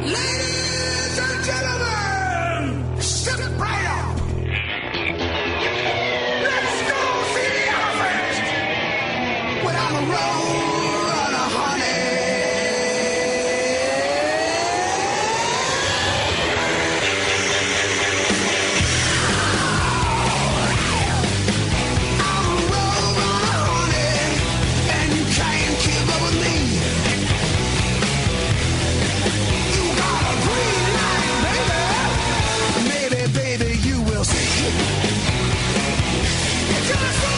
Ladies and gentlemen, step right up. Let's go see the elephant. When I'm a roll on a honey. I'm a roll on a honey, and you can't keep up with me. You got a green light, baby. Maybe, baby, you will see. It's just so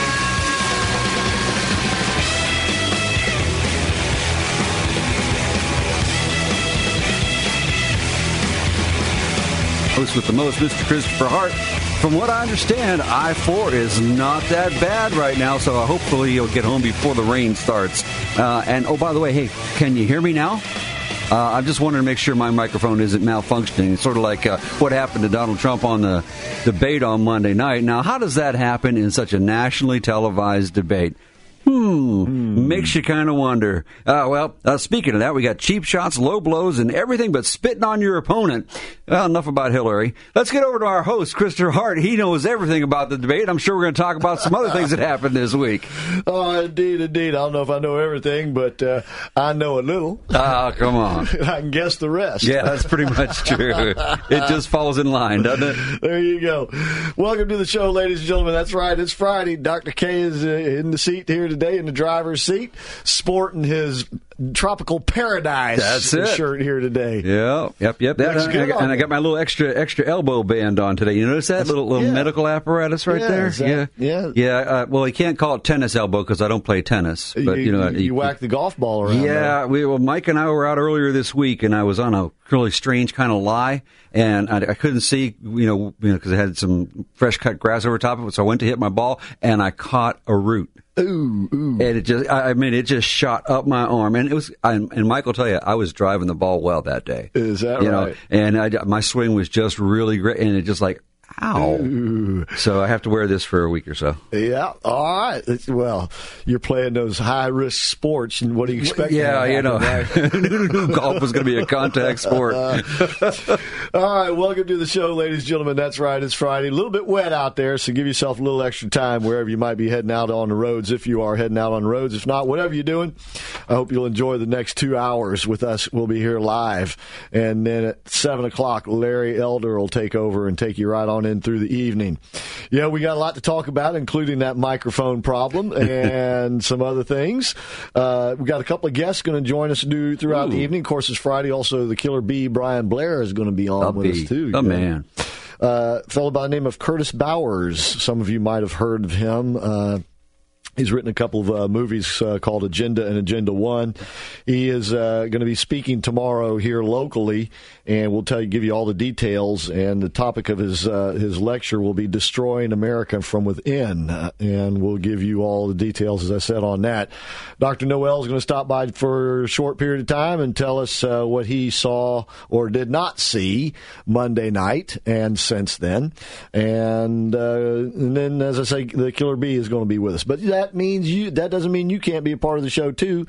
Host with the most, Mr. Christopher Hart. From what I understand, I-4 is not that bad right now, so hopefully you'll get home before the rain starts. And, oh, by the way, hey, can you hear me now? I'm just wanting to make sure my microphone isn't malfunctioning. It's sort of like what happened to Donald Trump on the debate on Monday night. Now, how does that happen in such a nationally televised debate? Makes you kind of wonder. Speaking of that, we got cheap shots, low blows, and everything but spitting on your opponent. Well, enough about Hillary. Let's get over to our host, Christopher Hart. He knows everything about the debate. I'm sure we're going to talk about some other things that happened this week. Oh, indeed. I don't know if I know everything, but I know a little. Oh, come on. I can guess the rest. Yeah, that's pretty much true. It just falls in line, doesn't it? There you go. Welcome to the show, ladies and gentlemen. That's right. It's Friday. Dr. K is in the seat here today, in the driver's seat, sporting his Tropical Paradise shirt here today. Yep. That's good. And I got my little extra elbow band on today. You notice that little medical apparatus right there? Yeah. Well, you can't call it tennis elbow because I don't play tennis. But you whack the golf ball around. Yeah. Mike and I were out earlier this week, and I was on a really strange kind of lie, and I couldn't see, because I had some fresh cut grass over top of it. So I went to hit my ball, and I caught a root. Ooh. And it just shot up my arm. And and Mike will tell you, I was driving the ball well that day. Is that right? And my swing was just really great. And it just like, ow. Ooh. So I have to wear this for a week or so. Yeah. All right. Well, you're playing those high-risk sports, and what do you expect? Yeah, golf was going to be a contact sport. All right. Welcome to the show, ladies and gentlemen. That's right. It's Friday. A little bit wet out there, so give yourself a little extra time wherever you might be heading out on the roads, if you are heading out on the roads. If not, whatever you're doing, I hope you'll enjoy the next 2 hours with us. We'll be here live. And then at 7 o'clock, Larry Elder will take over and take you right on in through the evening. Yeah, we got a lot to talk about, including that microphone problem and some other things. We got a couple of guests going to join us throughout the evening. Of course, it's Friday. Also, the Killer Bee, Brian Blair, is going to be on with us, too. Oh, man. A fellow by the name of Curtis Bowers. Some of you might have heard of him. He's written a couple of movies called Agenda and Agenda 1. He is going to be speaking tomorrow here locally, and we'll give you all the details. And the topic of his lecture will be Destroying America from Within, and we'll give you all the details, as I said, on that. Dr. Noel is going to stop by for a short period of time and tell us what he saw or did not see Monday night and since then. And then, as I say, the Killer Bee is going to be with us. But that doesn't mean you can't be a part of the show, too.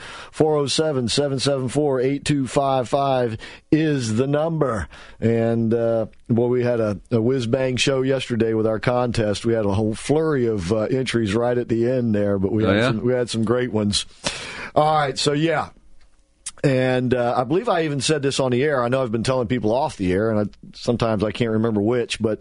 407-774-8255 is the number. And, we had a whiz-bang show yesterday with our contest. We had a whole flurry of entries right at the end there, but we had some great ones. All right, so yeah. And I believe I even said this on the air. I know I've been telling people off the air, and sometimes I can't remember which, but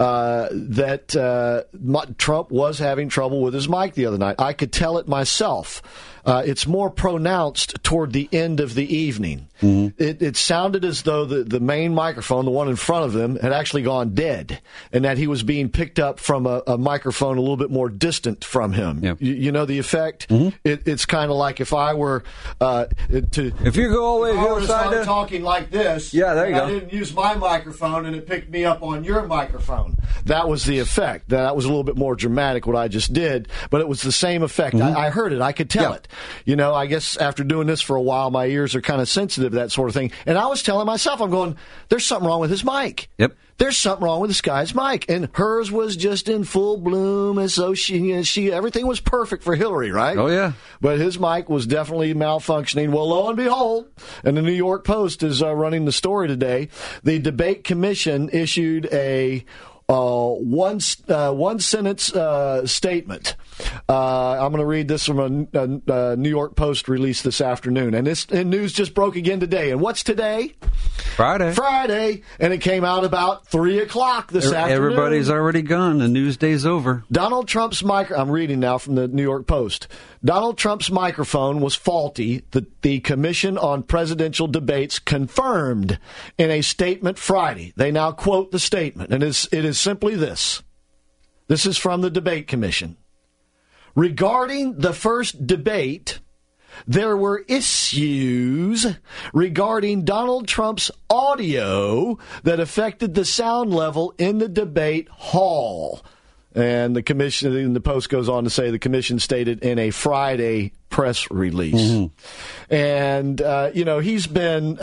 that Trump was having trouble with his mic the other night. I could tell it myself. It's more pronounced toward the end of the evening. Mm-hmm. It sounded as though the main microphone, the one in front of him, had actually gone dead, and that he was being picked up from a microphone a little bit more distant from him. Yep. You know the effect? Mm-hmm. It's kind of like if I were if you go all the way to the side talking like this, yeah, there you go. I didn't use my microphone, and it picked me up on your microphone. That was the effect. That was a little bit more dramatic, what I just did, but it was the same effect. Mm-hmm. I heard it. I could tell it. I guess after doing this for a while, my ears are kind of sensitive to that sort of thing. And I was telling myself, I'm going, there's something wrong with his mic. Yep. there's something wrong with this guy's mic. And hers was just in full bloom, and so she everything was perfect for Hillary, right? Oh, yeah. But his mic was definitely malfunctioning. Well, lo and behold, and the New York Post is running the story today, the debate commission issued a one-sentence statement. I'm going to read this from a New York Post release this afternoon. And this news just broke again today. And what's today? Friday. And it came out about 3 o'clock this afternoon. Everybody's already gone. The news day's over. Donald Trump's I'm reading now from the New York Post. Donald Trump's microphone was faulty. The Commission on Presidential Debates confirmed in a statement Friday. They now quote the statement, and it is simply this. This is from the Debate Commission. Regarding the first debate, there were issues regarding Donald Trump's audio that affected the sound level in the debate hall. And the commission, and the Post goes on to say the commission stated in a Friday press release. Mm-hmm. And, he's been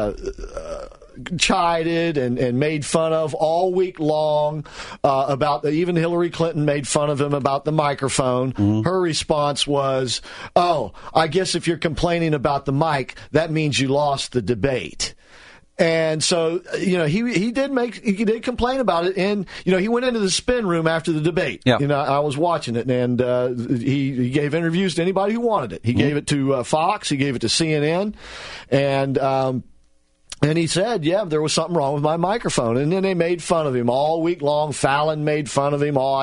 chided and made fun of all week long about even Hillary Clinton made fun of him about the microphone. Mm-hmm. Her response was, I guess if you're complaining about the mic, that means you lost the debate. And so, he did complain about it, and he went into the spin room after the debate. Yeah. I was watching it, and he gave interviews to anybody who wanted it. He gave it to Fox, he gave it to CNN, and he said, there was something wrong with my microphone. And then they made fun of him all week long. Fallon made fun of him. All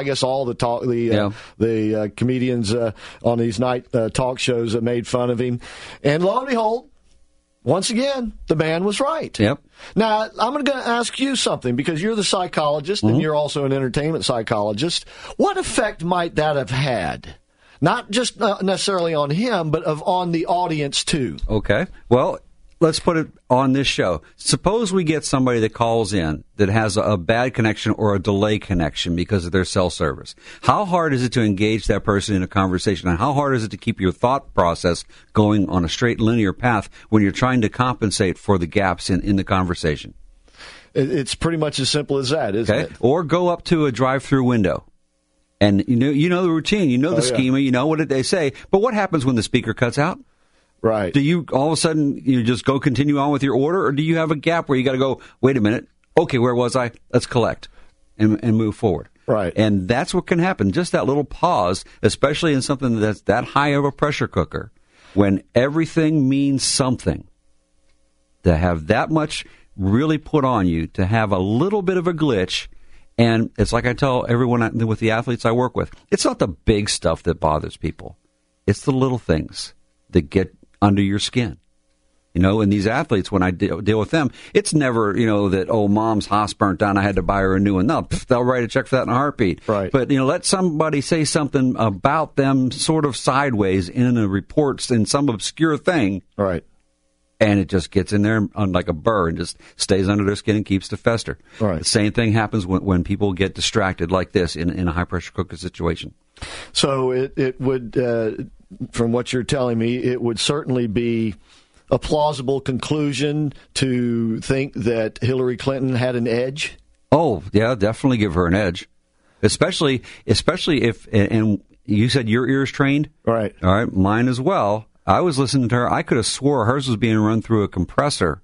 the comedians on these night talk shows that made fun of him. And lo and behold, once again, the man was right. Yep. Now, I'm going to ask you something, because you're the psychologist, and you're also an entertainment psychologist. What effect might that have had? Not just necessarily on him, but on the audience, too. Okay. Well, let's put it on this show. Suppose we get somebody that calls in that has a bad connection or a delay connection because of their cell service. How hard is it to engage that person in a conversation? And how hard is it to keep your thought process going on a straight linear path when you're trying to compensate for the gaps in the conversation? It's pretty much as simple as that, isn't it? Or go up to a drive-through window. And you know the routine, the schema, you know what they say. But what happens when the speaker cuts out? Right. Do you all of a sudden just go continue on with your order, or do you have a gap where you got to go, wait a minute, okay, where was I? Let's collect and move forward. Right. And that's what can happen, just that little pause, especially in something that's that high of a pressure cooker, when everything means something. To have that much really put on you, to have a little bit of a glitch, and it's like I tell everyone with the athletes I work with, it's not the big stuff that bothers people. It's the little things that get under your skin. And these athletes, when I deal with them, it's never, that, mom's house burnt down, I had to buy her a new one. No, they'll write a check for that in a heartbeat. Right. But, let somebody say something about them sort of sideways in the reports in some obscure thing. Right. And it just gets in there like a burr and just stays under their skin and keeps to fester. Right. The same thing happens when people get distracted like this in a high-pressure cooker situation. So it would, from what you're telling me, it would certainly be a plausible conclusion to think that Hillary Clinton had an edge? Oh, yeah, definitely give her an edge. Especially if, and you said your ears trained? Right. All right, mine as well. I was listening to her. I could have swore hers was being run through a compressor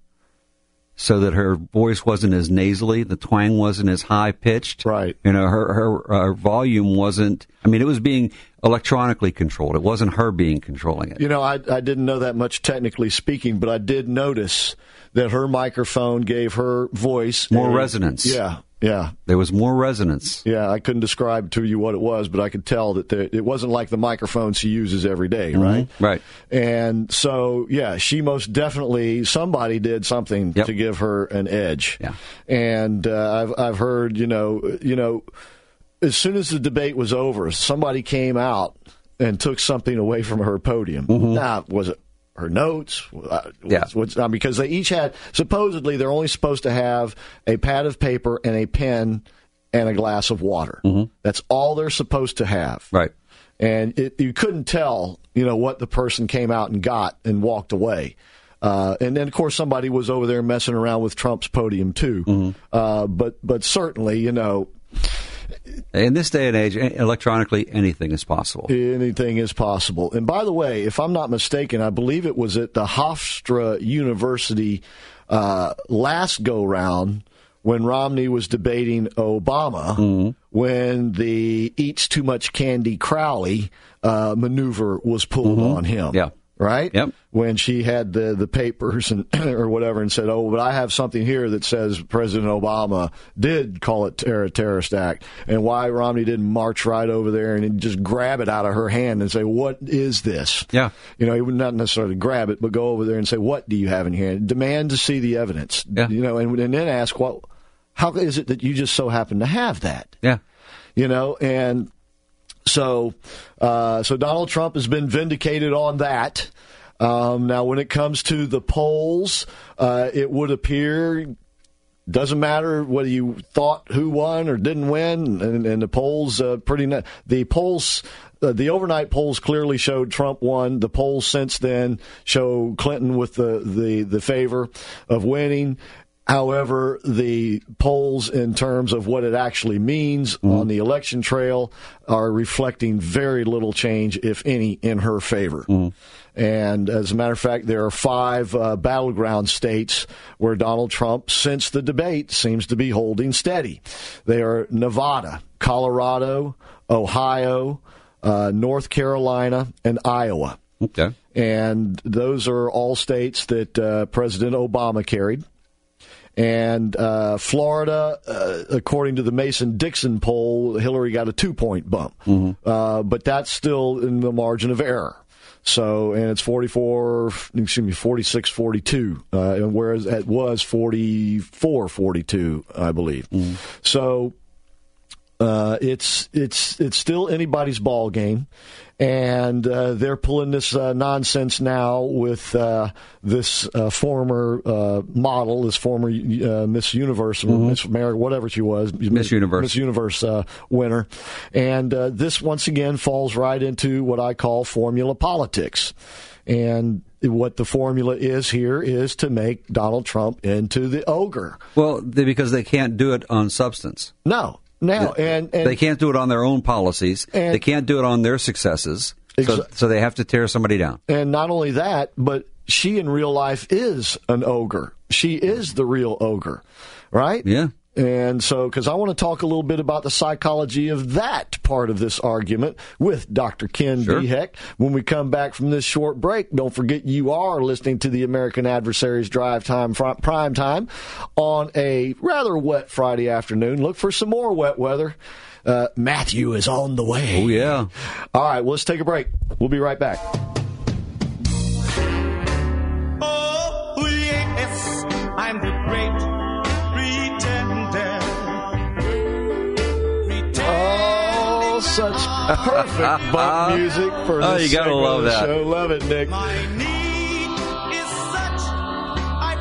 so that her voice wasn't as nasally, the twang wasn't as high-pitched. Right. Her volume wasn't, it was being electronically controlled. It wasn't her being controlling it. I didn't know that much technically speaking, but I did notice that her microphone gave her voice more resonance. Yeah. There was more resonance. Yeah, I couldn't describe to you what it was, but I could tell that it wasn't like the microphone she uses every day, right? Mm-hmm. Right. And so, she most definitely, somebody did something to give her an edge. Yeah. And I've heard, as soon as the debate was over, somebody came out and took something away from her podium. Mm-hmm. Now, was it her notes? Because they each had, supposedly, they're only supposed to have a pad of paper and a pen and a glass of water. Mm-hmm. That's all they're supposed to have. Right. And you couldn't tell, what the person came out and got and walked away. And then, of course, somebody was over there messing around with Trump's podium, too. But certainly, you know, in this day and age, electronically, anything is possible. Anything is possible. And by the way, if I'm not mistaken, I believe it was at the Hofstra University last go-round when Romney was debating Obama, when the eats too much candy Crowley maneuver was pulled on him. Yeah. Right? Yep. When she had the papers and or whatever and said, oh, but I have something here that says President Obama did call it a terrorist act, and why Romney didn't march right over there and just grab it out of her hand and say, what is this? Yeah. You know, he would not necessarily grab it, but go over there and say, what do you have in here? Demand to see the evidence. Yeah. You know, and then ask, well, how is it that you just so happen to have that? Yeah. You know, and so Donald Trump has been vindicated on that. Now, when it comes to the polls, it would appear doesn't matter whether you thought who won or didn't win, and the polls the overnight polls clearly showed Trump won. The polls since then show Clinton with the favor of winning. However, the polls in terms of what it actually means on the election trail are reflecting very little change, if any, in her favor. And as a matter of fact, there are 5 battleground states where Donald Trump, since the debate, seems to be holding steady. They are Nevada, Colorado, Ohio, North Carolina, and Iowa. Okay. And those are all states that President Obama carried. And Florida, according to the Mason-Dixon poll, Hillary got a 2-point bump. But that's still in the margin of error. So, and it's 46-42, whereas it was 44-42, I believe. So, it's still anybody's ball game. And they're pulling this nonsense now with this former model, this former Miss Universe, Miss America, whatever she was, Miss Universe winner. And this, once again, falls right into what I call formula politics. And what the formula is here is to make Donald Trump into the ogre. Well, because they can't do it on substance. No. Now, and they can't do it on their own policies. They can't do it on their successes. So they have to tear somebody down. And not only that, but she in real life is an ogre. She is the real ogre, right? Yeah. And so, because I want to talk a little bit about the psychology of that part of this argument with Dr. Ken Behek when we come back from this short break. Don't forget you are listening to the American Adversaries Drive Time Prime Time on a rather wet Friday afternoon. Look for some more wet weather. Matthew is on the way. Oh, yeah. All right, well, let's take a break. We'll be right back. Oh, yes, I'm the great such perfect bump music for this you gotta segment love of the that. show. Love it, Nick. My need is such, I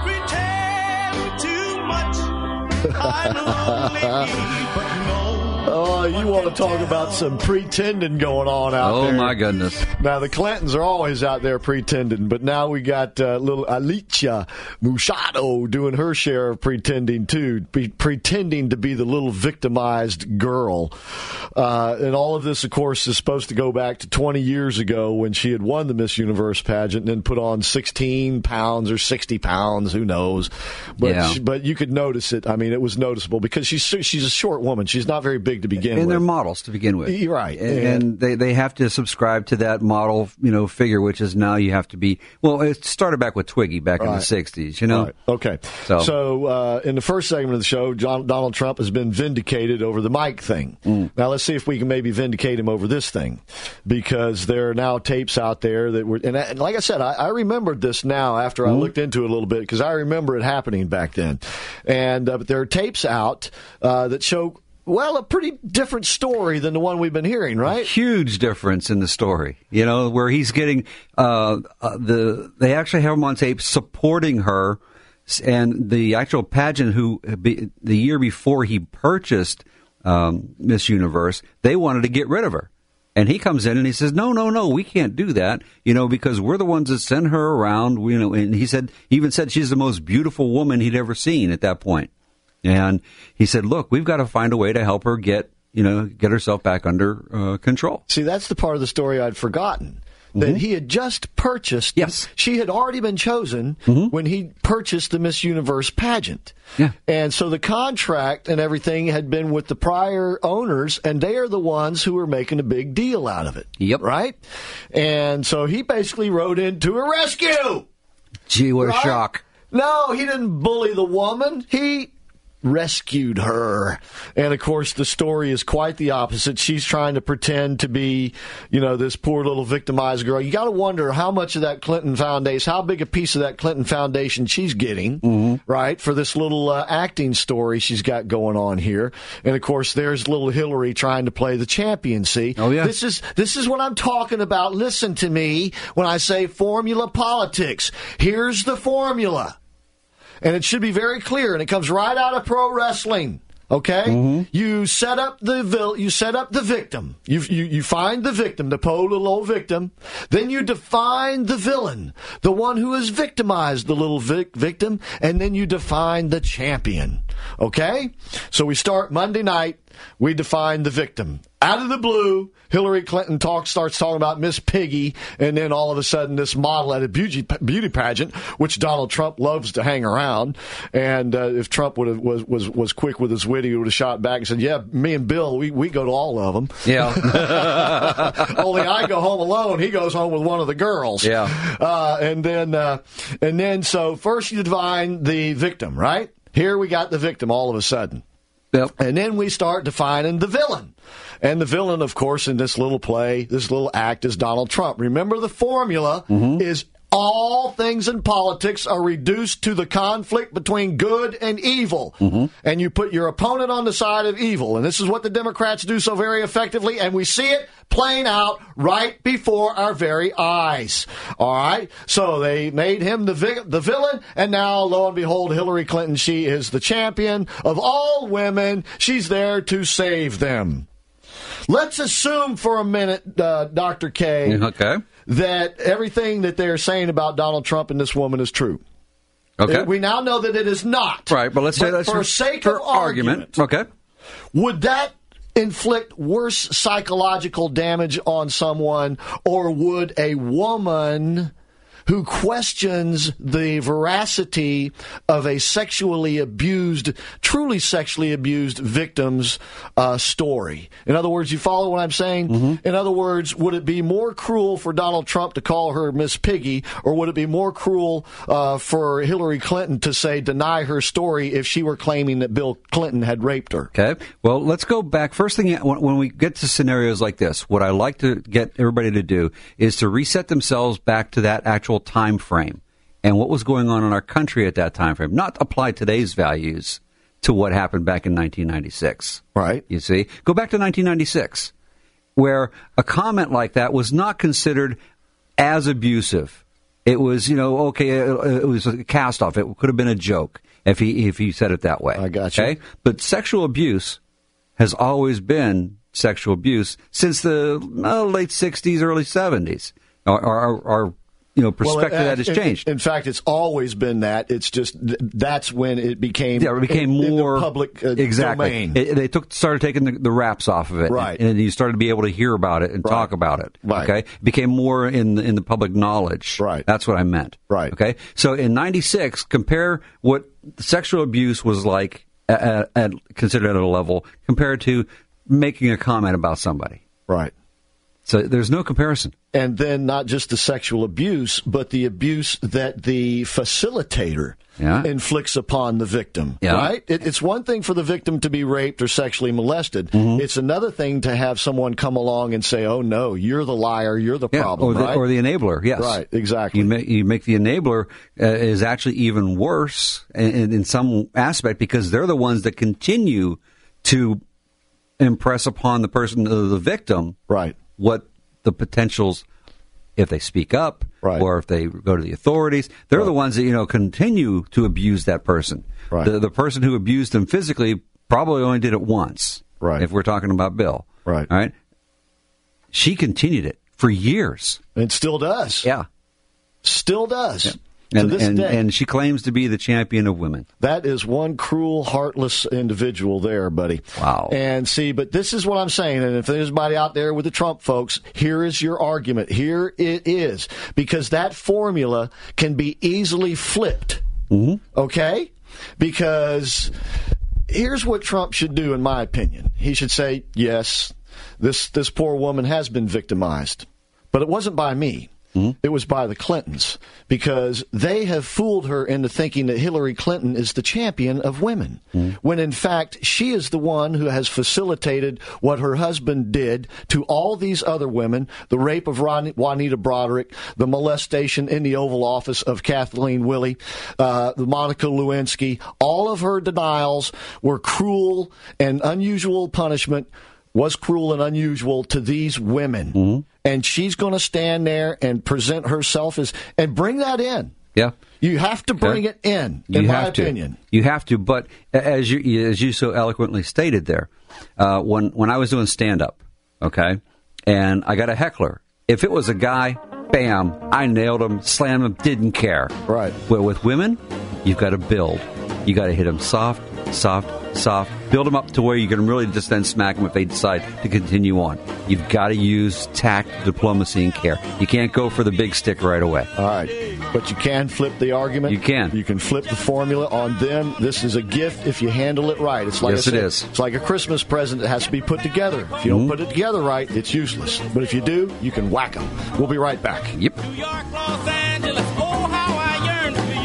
pretend too much. I'm lonely, but no. Oh, you want to talk about some pretending going on out there. Oh, my goodness. Now, the Clintons are always out there pretending, but now we got little Alicia Machado doing her share of pretending, too, pretending to be the little victimized girl. And all of this, of course, is supposed to go back to 20 years ago when she had won the Miss Universe pageant and then put on 16 pounds or 60 pounds, who knows. But, but you could notice it. I mean, it was noticeable because she's a short woman. She's not very big to begin with. And they're models to begin with. You're right. And they have to subscribe to that model, figure, which is now you have to be, well, it started back with Twiggy back in the 60s, Right. Okay. So in the first segment of the show, Donald Trump has been vindicated over the mic thing. Now let's see if we can maybe vindicate him over this thing, because there are now tapes out there that were, and like I said, I remembered this now after I looked into it a little bit, because I remember it happening back then. And but there are tapes out that show, well, a pretty different story than the one we've been hearing, right? Huge difference in the story, where he's getting they actually have him on tape supporting her, and the actual pageant the year before he purchased Miss Universe, they wanted to get rid of her. And he comes in and he says, no, we can't do that, because we're the ones that send her around, and he even said she's the most beautiful woman he'd ever seen at that point. And he said, look, we've got to find a way to help her get herself back under control. See, that's the part of the story I'd forgotten. That he had just purchased. Yes. She had already been chosen when he purchased the Miss Universe pageant. Yeah. And so the contract and everything had been with the prior owners, and they are the ones who were making a big deal out of it. Yep. Right? And so he basically rode in to her rescue. Gee, what a Right? shock. No, he didn't bully the woman. He rescued her. And of course, the story is quite the opposite. She's trying to pretend to be, this poor little victimized girl. You got to wonder how much of that Clinton Foundation, how big a piece of that Clinton Foundation she's getting, right, for this little acting story she's got going on here. And of course, there's little Hillary trying to play the champion. See, oh yeah, this is what I'm talking about. Listen to me when I say formula politics. Here's the formula. And it should be very clear, and it comes right out of pro wrestling. Okay, you set up the victim. You find the victim, the poor little old victim. Then you define the villain, the one who has victimized the little victim, and then you define the champion. Okay, so we start Monday night. We define the victim. Out of the blue, Hillary Clinton starts talking about Miss Piggy, and then all of a sudden this model at a beauty pageant, which Donald Trump loves to hang around. And if Trump was quick with his wit, he would have shot back and said, "Yeah, me and Bill, we go to all of them." Yeah. Only I go home alone. He goes home with one of the girls. Yeah. And then so first you define the victim, right? Here we got the victim all of a sudden. Yep. And then we start defining the villain. And the villain, of course, in this little play, this little act is Donald Trump. Remember, the formula is all things in politics are reduced to the conflict between good and evil. And you put your opponent on the side of evil. And this is what the Democrats do so very effectively. And we see it playing out right before our very eyes. All right? So they made him the villain. And now, lo and behold, Hillary Clinton, she is the champion of all women. She's there to save them. Let's assume for a minute, Dr. K, Okay. that everything that they're saying about Donald Trump and this woman is true. Okay. We now know that it is not. Right, but let's say that's for sake of argument. Okay. Would that inflict worse psychological damage on someone, or would a woman who questions the veracity of a truly sexually abused victim's story? In other words, you follow what I'm saying? In other words, would it be more cruel for Donald Trump to call her Miss Piggy, or would it be more cruel for Hillary Clinton to deny her story if she were claiming that Bill Clinton had raped her? Okay. Well, let's go back. First thing, when we get to scenarios like this, what I like to get everybody to do is to reset themselves back to that actual time frame and what was going on in our country at that time frame. Not apply today's values to what happened back in 1996. Right. You see? Go back to 1996, where a comment like that was not considered as abusive. It was, okay, it was a cast-off. It could have been a joke if he said it that way. I got you. Okay? But sexual abuse has always been sexual abuse since the late 60s, early 70s. Our perspective that has changed. In fact, it's always been that. It's just that's when it became more in the public domain. They started taking the wraps off of it, right? And you started to be able to hear about it and talk about it. Right. Okay, it became more in the public knowledge. Right. That's what I meant. Right. Okay. So in '96, compare what sexual abuse was like considered at a level compared to making a comment about somebody. Right. So there's no comparison. And then not just the sexual abuse, but the abuse that the facilitator inflicts upon the victim, right? It's one thing for the victim to be raped or sexually molested. It's another thing to have someone come along and say, "Oh, no, you're the liar, you're the problem," or the enabler, yes. Right, exactly. You make the enabler is actually even worse in some aspect because they're the ones that continue to impress upon the person, the victim, right, what the potentials, if they speak up, or if they go to the authorities, they're the ones that continue to abuse that person. Right. The person who abused him physically probably only did it once. Right. If we're talking about Bill. Right. All right. she continued it for years. And still does. Yeah. Still does. Yeah. To this day. And she claims to be the champion of women. That is one cruel, heartless individual there, buddy. Wow. And see, but this is what I'm saying, and if there's anybody out there with the Trump folks, here is your argument. Here it is. Because that formula can be easily flipped. Mm-hmm. Okay? Because here's what Trump should do, in my opinion. He should say, yes, this poor woman has been victimized, but it wasn't by me. Mm-hmm. It was by the Clintons, because they have fooled her into thinking that Hillary Clinton is the champion of women, when in fact she is the one who has facilitated what her husband did to all these other women, the rape of Juanita Broderick, the molestation in the Oval Office of Kathleen Willey, the Monica Lewinsky. All of her denials were cruel and unusual punishment, was cruel and unusual to these women. Mm-hmm. And she's going to stand there and present herself and bring that in. Yeah. You have to bring it in my opinion. You have to, but as you so eloquently stated there, when I was doing stand-up, okay, and I got a heckler, if it was a guy, bam, I nailed him, slammed him, didn't care. Right. Where with women, you've got to build. You got to hit them soft, build them up to where you can really just then smack them if they decide to continue on. You've got to use tact, diplomacy, and care. You can't go for the big stick right away. All right. But you can flip the argument. You can. You can flip the formula on them. This is a gift if you handle it right. It's like yes, it is. It's like a Christmas present that has to be put together. If you don't put it together right, it's useless. But if you do, you can whack them. We'll be right back. Yep. New York, Los Angeles, oh, how I yearn for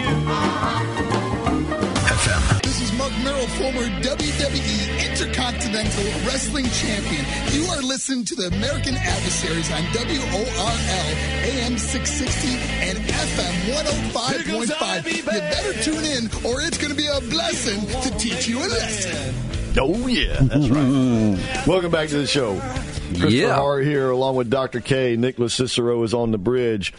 you. FM. This is Mark Merrill, former WWE Intercontinental Wrestling Champion. You are listening to the American Adversaries on WORL, AM 660 and FM 105.5. You better tune in or it's going to be a blessing to teach you a lesson. Oh, yeah. That's right. Welcome back to the show. Christopher Hart here along with Dr. K. Nicholas Cicero is on the bridge.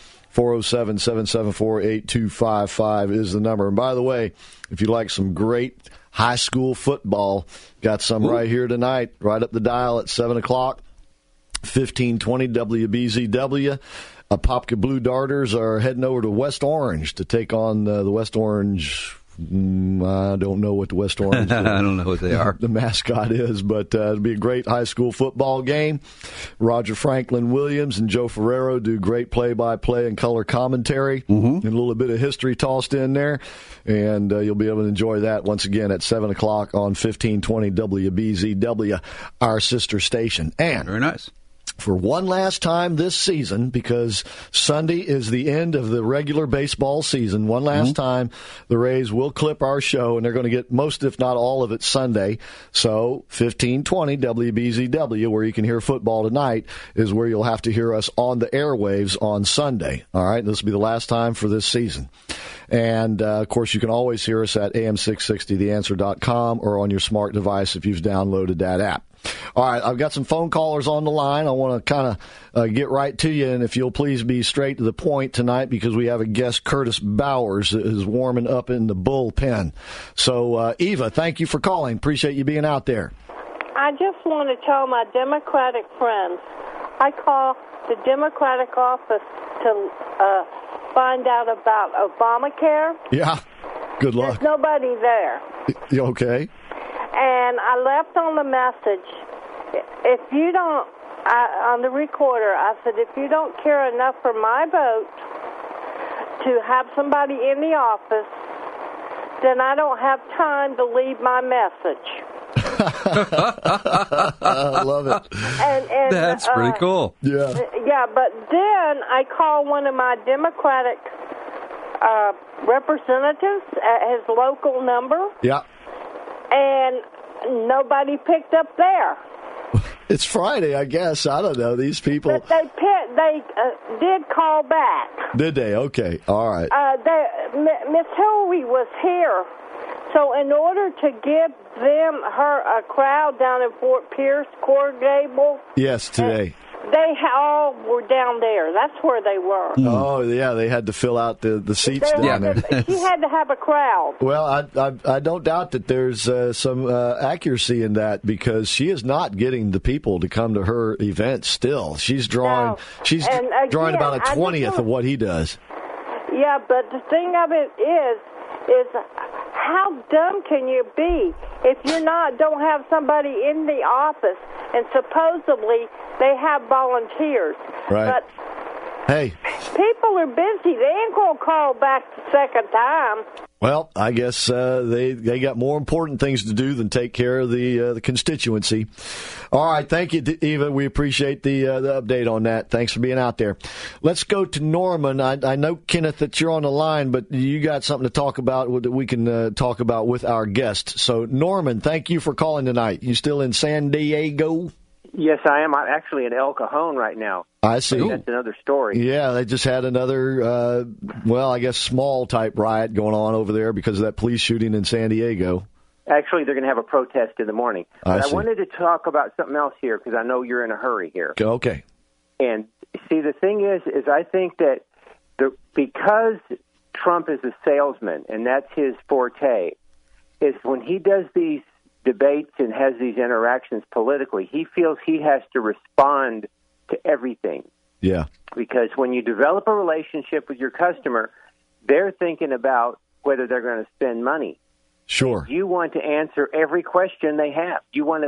407-774-8255 is the number. And by the way, if you like some great high school football, got some right here tonight, right up the dial at 7 o'clock, 1520 WBZW. Apopka Blue Darters are heading over to West Orange to take on the West Orange. I don't know what the West Orange I don't know what they are. The mascot is, but it'll be a great high school football game. Roger Franklin Williams and Joe Ferrero do great play-by-play and color commentary, and a little bit of history tossed in there. And you'll be able to enjoy that once again at 7 o'clock on 1520 WBZW, our sister station. And very nice. For one last time this season, because Sunday is the end of the regular baseball season, one last time, the Rays will clip our show, and they're going to get most, if not all of it, Sunday. So 1520 WBZW, where you can hear football tonight, is where you'll have to hear us on the airwaves on Sunday. All right, this will be the last time for this season. And, of course, you can always hear us at am660theanswer.com or on your smart device if you've downloaded that app. All right, I've got some phone callers on the line. I want to kind of get right to you, and if you'll please be straight to the point tonight, because we have a guest, Curtis Bowers, that is warming up in the bullpen. So, Eva, thank you for calling. Appreciate you being out there. I just want to tell my Democratic friends, I call the Democratic office to find out about Obamacare. Yeah, good luck. There's nobody there. You okay? And I left on the message, if you don't, on the recorder, I said, if you don't care enough for my vote to have somebody in the office, then I don't have time to leave my message. I love it. And that's pretty cool. Yeah. Yeah, but then I called one of my Democratic representatives at his local number. Yeah. And nobody picked up there. It's Friday, I guess. I don't know. These people. But they did call back. Did they? Okay. All right. Miss Hillary was here. So in order to give her a crowd down in Fort Pierce, Coral Gables. Yes, today. they all were down there. That's where they were. Oh, yeah, they had to fill out the seats down there. She had to have a crowd. Well, I don't doubt that there's some accuracy in that, because she is not getting the people to come to her events still. She's drawing drawing about a 20th of what he does. Yeah, but the thing of it is how dumb can you be if you don't have somebody in the office, and supposedly they have volunteers. Right. But hey, people are busy. They ain't going to call back the second time. Well, I guess they got more important things to do than take care of the constituency. All right, thank you, Eva. We appreciate the update on that. Thanks for being out there. Let's go to Norman. I know, Kenneth, that you're on the line, but you got something to talk about that we can talk about with our guest. So, Norman, thank you for calling tonight. You still in San Diego? Yes, I am. I'm actually in El Cajon right now. I see. That's another story. Yeah, they just had another, I guess small-type riot going on over there because of that police shooting in San Diego. Actually, they're going to have a protest in the morning. But I see. I wanted to talk about something else here because I know you're in a hurry here. Okay. And see, the thing is I think that because Trump is a salesman and that's his forte, is when he does these debates and has these interactions politically, he feels he has to respond to everything. Yeah. Because when you develop a relationship with your customer, they're thinking about whether they're going to spend money. Sure. You want to answer every question they have. You want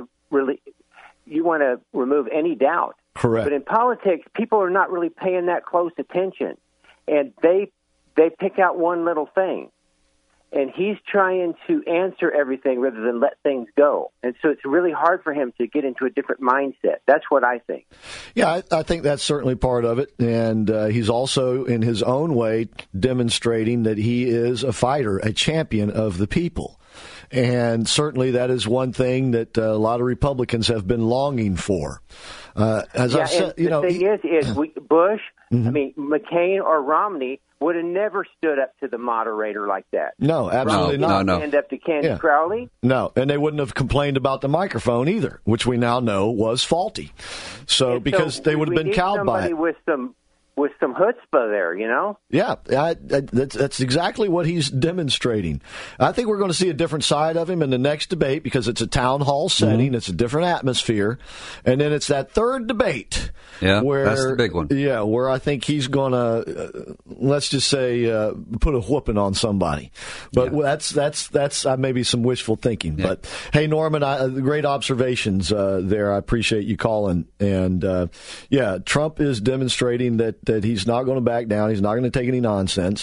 to remove any doubt. Correct. But in politics, people are not really paying that close attention, and they pick out one little thing. And he's trying to answer everything rather than let things go. And so it's really hard for him to get into a different mindset. That's what I think. Yeah, I think that's certainly part of it. And he's also, in his own way, demonstrating that he is a fighter, a champion of the people. And certainly that is one thing that a lot of Republicans have been longing for. As I said, the thing is Bush, I mean, McCain or Romney would have never stood up to the moderator like that. No, absolutely not. No. Stand up to Candy Crowley. No, and they wouldn't have complained about the microphone either, which we now know was faulty. So because they would have been cowed by it. With some chutzpah there, you know? Yeah, that's exactly what he's demonstrating. I think we're going to see a different side of him in the next debate because it's a town hall setting. Mm-hmm. It's a different atmosphere. And then it's that third debate. Yeah, where, that's the big one. Yeah, where I think he's going to, let's just say, put a whooping on somebody. But that's maybe some wishful thinking. Yeah. But, hey, Norman, great observations there. I appreciate you calling. And, Trump is demonstrating that he's not going to back down. He's not going to take any nonsense.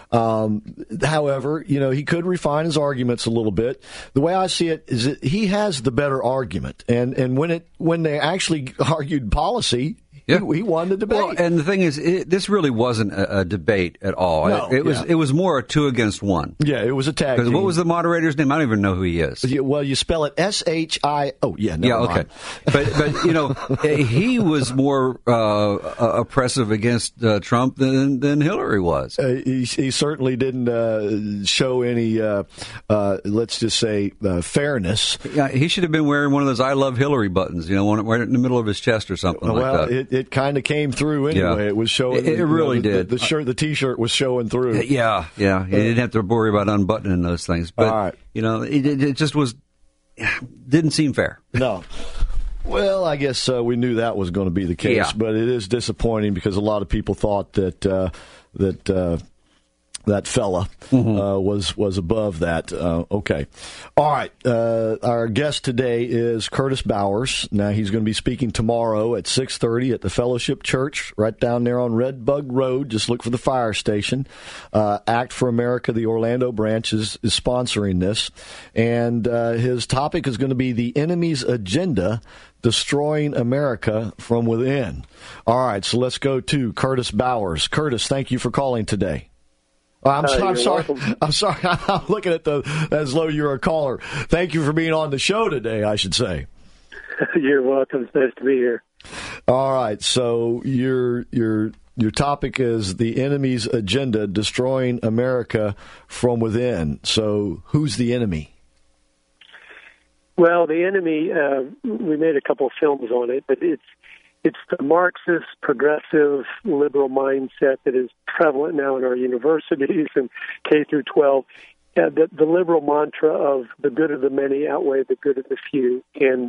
However, he could refine his arguments a little bit. The way I see it is that he has the better argument. And when they actually argued policy, he won the debate. Well, and the thing is, this really wasn't a debate at all. No, it was more a 2 against 1. Yeah, it was a tag team. What was the moderator's name? I don't even know who he is. Well, you spell it S-H-I. Oh, yeah, never mind. But he was more oppressive against Trump than Hillary was. He certainly didn't show any, let's just say, fairness. Yeah, he should have been wearing one of those "I love Hillary" buttons, one right in the middle of his chest or something like that. It kind of came through anyway. Yeah. It was showing. It really did. The T-shirt was showing through. Yeah. He didn't have to worry about unbuttoning those things. But all right. It just didn't seem fair. No. Well, I guess we knew that was going to be the case, but it is disappointing because a lot of people thought that that fella was above that. Okay. All right. Our guest today is Curtis Bowers. Now, he's going to be speaking tomorrow at 6:30 at the Fellowship Church right down there on Red Bug Road. Just look for the fire station. Act for America, the Orlando branch, is sponsoring this. And his topic is going to be the enemy's agenda, destroying America from within. All right. So let's go to Curtis Bowers. Curtis, thank you for calling today. I'm sorry. I'm looking at as though you're a caller. Thank you for being on the show today, I should say. You're welcome. It's nice to be here. All right. So your topic is the enemy's agenda, destroying America from within. So who's the enemy? Well, the enemy, we made a couple of films on it, but it's the Marxist, progressive, liberal mindset that is prevalent now in our universities and K through 12. The liberal mantra of the good of the many outweigh the good of the few, and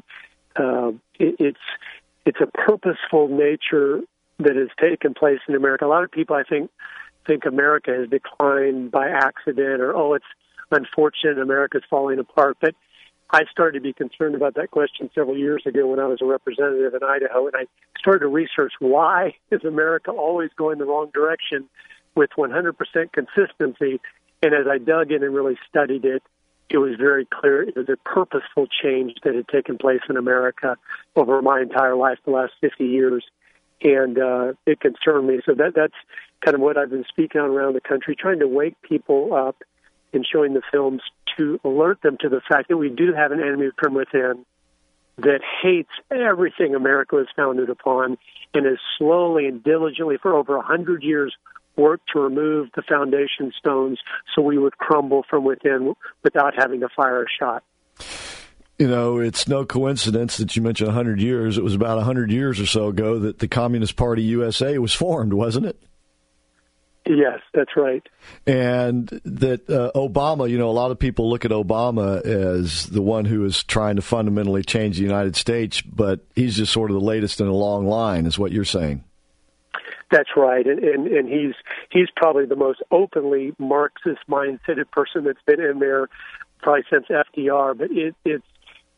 it's a purposeful nature that has taken place in America. A lot of people, I think America has declined by accident, or it's unfortunate America's falling apart. But I started to be concerned about that question several years ago when I was a representative in Idaho, and I started to research why is America always going the wrong direction with 100% consistency. And as I dug in and really studied it, it was very clear it was a purposeful change that had taken place in America over my entire life, the last 50 years. And it concerned me. So that's kind of what I've been speaking on around the country, trying to wake people up and showing the films to alert them to the fact that we do have an enemy from within that hates everything America was founded upon and has slowly and diligently for over 100 years worked to remove the foundation stones so we would crumble from within without having to fire a shot. You know, it's no coincidence that you mentioned 100 years. It was about 100 years or so ago that the Communist Party USA was formed, wasn't it? Yes, that's right. And that Obama, a lot of people look at Obama as the one who is trying to fundamentally change the United States, but he's just sort of the latest in a long line, is what you're saying. That's right, and he's probably the most openly Marxist minded person that's been in there probably since FDR. But it's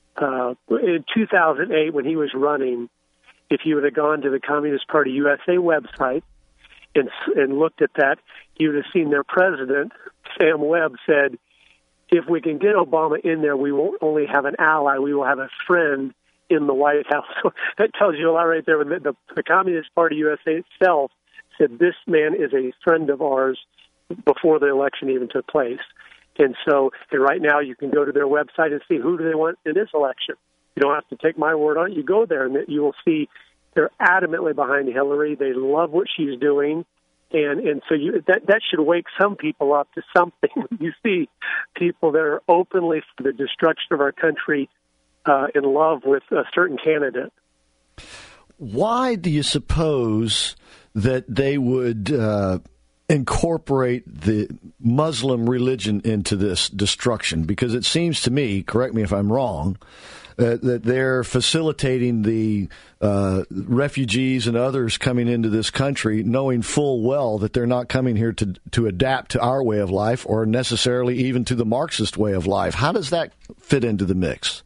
in 2008 when he was running, if you would have gone to the Communist Party USA website and looked at that, you would have seen their president, Sam Webb, said, if we can get Obama in there, we won't only have an ally, we will have a friend in the White House. So that tells you a lot right there. The Communist Party USA itself said this man is a friend of ours before the election even took place. And right now you can go to their website and see who do they want in this election. You don't have to take my word on it. You go there and you will see they're adamantly behind Hillary. They love what she's doing. And so that should wake some people up to something when you see people that are openly for the destruction of our country in love with a certain candidate. Why do you suppose that they would incorporate the Muslim religion into this destruction? Because it seems to me, correct me if I'm wrong, that they're facilitating the refugees and others coming into this country knowing full well that they're not coming here to adapt to our way of life or necessarily even to the Marxist way of life. How does that fit into the mix?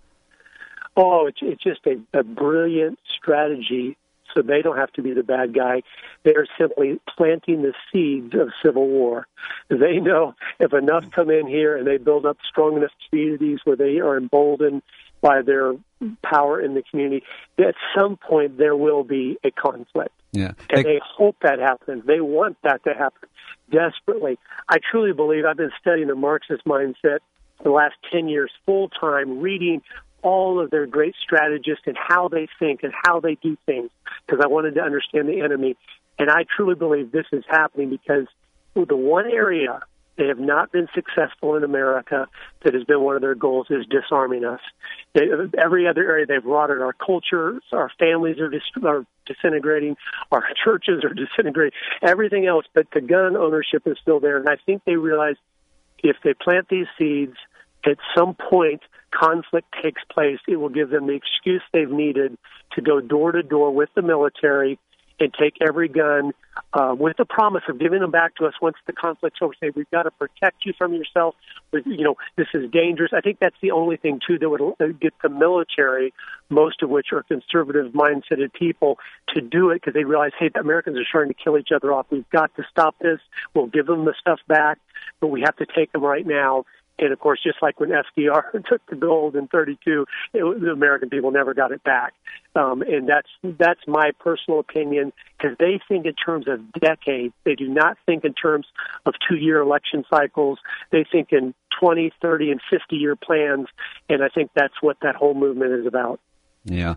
Oh, it's just a brilliant strategy so they don't have to be the bad guy. They're simply planting the seeds of civil war. They know if enough come in here and they build up strong enough communities where they are emboldened by their power in the community, at some point there will be a conflict. Yeah. And they hope that happens. They want that to happen desperately. I truly believe I've been studying the Marxist mindset for the last 10 years full-time, reading all of their great strategists and how they think and how they do things, because I wanted to understand the enemy. And I truly believe this is happening because the one area they have not been successful in America that has been one of their goals is disarming us. Every other area they've rotted our culture, our families are disintegrating, our churches are disintegrating, everything else, but the gun ownership is still there. And I think they realize if they plant these seeds, at some point conflict takes place, it will give them the excuse they've needed to go door to door with the military and take every gun with the promise of giving them back to us once the conflict's over. Say, we've got to protect you from yourself. This is dangerous. I think that's the only thing, too, that would get the military, most of which are conservative mindseted people, to do it because they realize, hey, the Americans are starting to kill each other off. We've got to stop this. We'll give them the stuff back, but we have to take them right now. And, of course, just like when FDR took the gold in 1932, the American people never got it back. And that's my personal opinion, because they think in terms of decades. They do not think in terms of 2-year election cycles. They think in 20, 30, and 50-year plans, and I think that's what that whole movement is about. Yeah.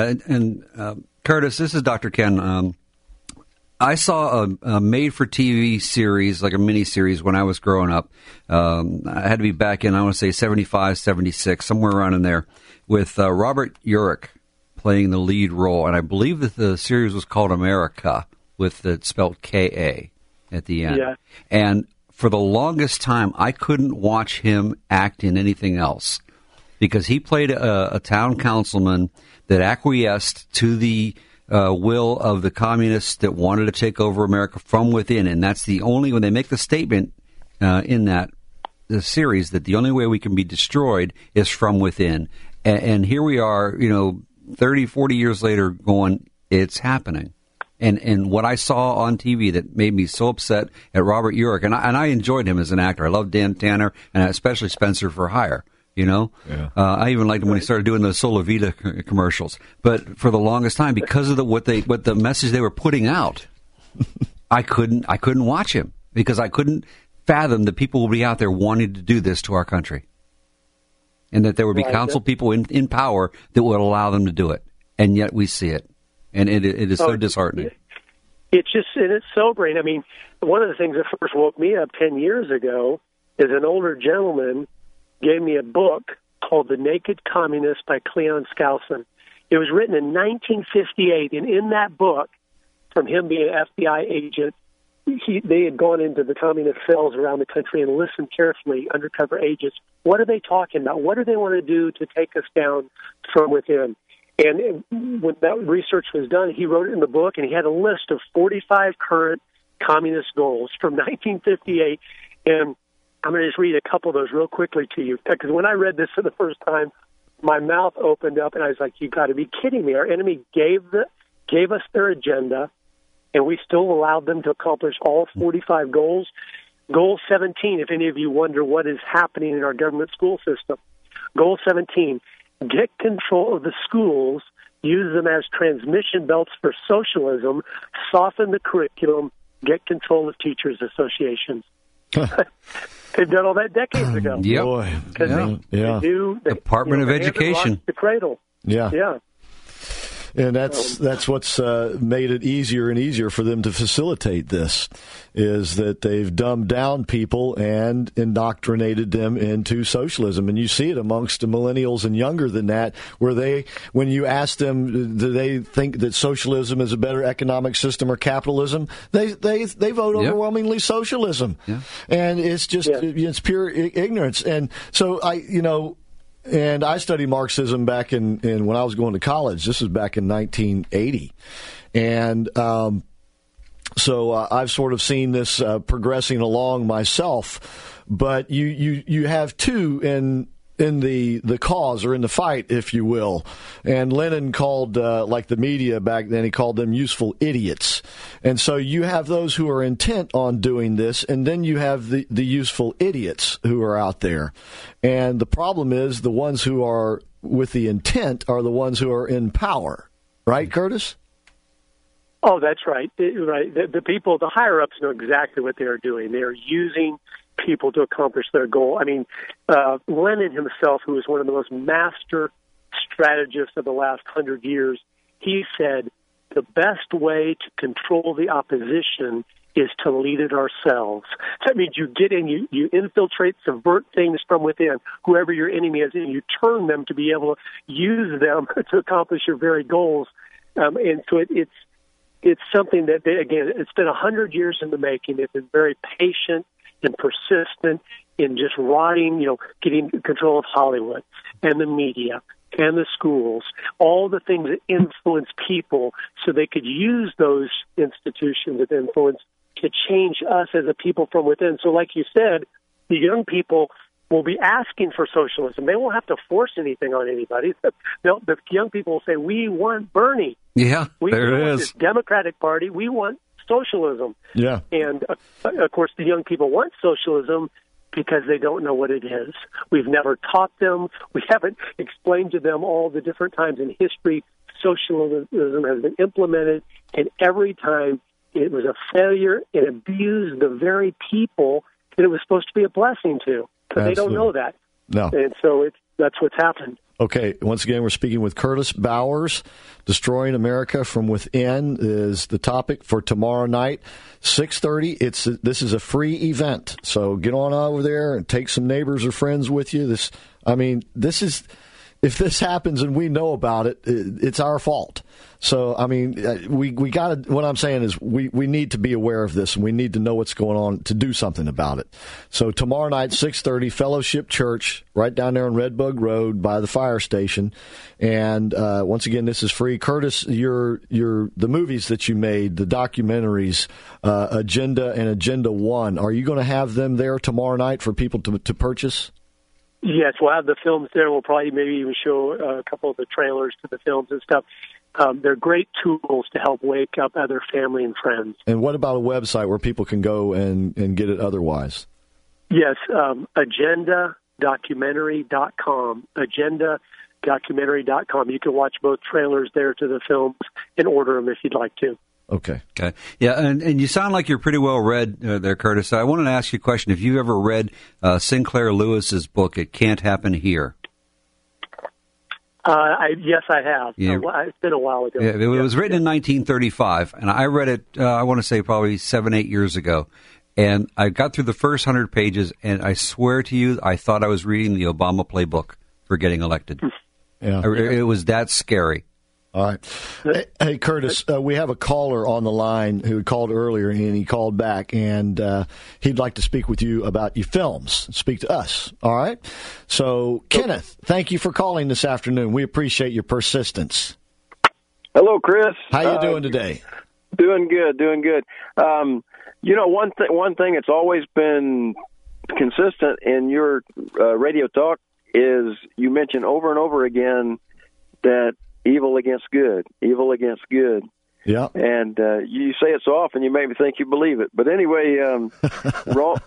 Curtis, this is Dr. Ken. I saw a made-for-TV series, like a mini-series, when I was growing up. I had to be back in, I want to say, 75, 76, somewhere around in there, with Robert Urich playing the lead role, and I believe that the series was called America, with it spelled K-A at the end. Yeah. And for the longest time, I couldn't watch him act in anything else because he played a town councilman that acquiesced to the will of the communists that wanted to take over America from within. And that's the only, when they make the statement in the series, that the only way we can be destroyed is from within. And here we are, 30, 40 years later going, it's happening. And what I saw on TV that made me so upset at Robert Urich, and I enjoyed him as an actor. I love Dan Tanner, and especially Spencer for Hire. Yeah. I even liked him when he started doing the Sola Vita commercials. But for the longest time, because of what the message they were putting out, I couldn't watch him because I couldn't fathom that people would be out there wanting to do this to our country, and that there would be council people in power that would allow them to do it, and yet we see it. And it is so disheartening. It's sobering. I mean, one of the things that first woke me up 10 years ago is an older gentleman gave me a book called The Naked Communist by Cleon Skousen. It was written in 1958, and in that book, from him being an FBI agent, they had gone into the communist cells around the country and listened carefully, undercover agents. What are they talking about? What do they want to do to take us down from within? And when that research was done, he wrote it in the book, and he had a list of 45 current communist goals from 1958. And I'm going to just read a couple of those real quickly to you, because when I read this for the first time, my mouth opened up, and I was like, "You got to be kidding me!" Our enemy gave us their agenda, and we still allowed them to accomplish all 45 goals. Goal 17, if any of you wonder what is happening in our government school system, Goal 17. Get control of the schools, use them as transmission belts for socialism, soften the curriculum, get control of teachers' associations. They've done all that decades ago. Yep. Boy. They do. Department of Education. The cradle. Yeah. And that's what's made it easier and easier for them to facilitate this, is that they've dumbed down people and indoctrinated them into socialism. And you see it amongst the millennials and younger than that, where when you ask them, do they think that socialism is a better economic system or capitalism, they vote overwhelmingly socialism. Yeah. And it's just it's pure ignorance. And so And I studied Marxism back in when I was going to college. This was back in 1980. And so I've sort of seen this progressing along myself. But you have two in the cause, or in the fight, if you will. And Lenin called, like the media back then, he called them useful idiots. And so you have those who are intent on doing this, and then you have the useful idiots who are out there. And the problem is the ones who are with the intent are the ones who are in power. Right, Curtis? Oh, that's right. Right. The people, the higher-ups know exactly what they're doing. They're using people to accomplish their goal. I mean, Lenin himself, who was one of the most master strategists of the last 100 years, he said the best way to control the opposition is to lead it ourselves. That means you get in, you infiltrate, subvert things from within, whoever your enemy is, and you turn them to be able to use them to accomplish your very goals. And so it's something that, again, it's been 100 years in the making. They've been very patient and persistent in just rotting, getting control of Hollywood and the media and the schools, all the things that influence people, so they could use those institutions of influence to change us as a people from within. So like you said, the young people will be asking for socialism. They won't have to force anything on anybody. The young people will say, we want Bernie. Yeah, there it is. This Democratic Party. We want socialism. Yeah. And, of course, the young people want socialism because they don't know what it is. We've never taught them. We haven't explained to them all the different times in history socialism has been implemented, and every time it was a failure. It abused the very people that it was supposed to be a blessing to. But they don't know that. No. And so that's what's happened. Okay, once again, we're speaking with Curtis Bowers. Destroying America from Within is the topic for tomorrow night, 6:30. This is a free event, so get on over there and take some neighbors or friends with you. This is if this happens and we know about it, it's our fault. So, I mean, we got to, what I'm saying is we need to be aware of this, and we need to know what's going on to do something about it. So tomorrow night, 6:30, Fellowship Church, right down there on Redbug Road by the fire station. And once again, this is free. Curtis, the movies that you made, the documentaries, Agenda and Agenda 1, are you going to have them there tomorrow night for people to purchase? Yes, we'll have the films there. We'll probably maybe even show a couple of the trailers to the films and stuff. They're great tools to help wake up other family and friends. And what about a website where people can go and get it otherwise? Yes, agendadocumentary.com. Agendadocumentary.com. You can watch both trailers there to the films and order them if you'd like to. Okay. Yeah, and you sound like you're pretty well read there, Curtis. I wanted to ask you a question. Have you ever read Sinclair Lewis's book, It Can't Happen Here? Yes, I have. Yeah. It's been a while ago. Yeah, it was written in 1935, and I read it, I want to say probably 7-8 years ago. And I got through the first 100 pages, and I swear to you, I thought I was reading the Obama playbook for getting elected. Yeah. It was that scary. All right. Hey, Curtis, we have a caller on the line who called earlier, and he called back, and he'd like to speak with you about your films. Speak to us. All right? So, Kenneth, thank you for calling this afternoon. We appreciate your persistence. Hello, Chris. How you doing today? Doing good. One thing that's always been consistent in your radio talk is you mention over and over again that evil against good. Yeah. And you say it so often, you make me think you believe it. But anyway, Romans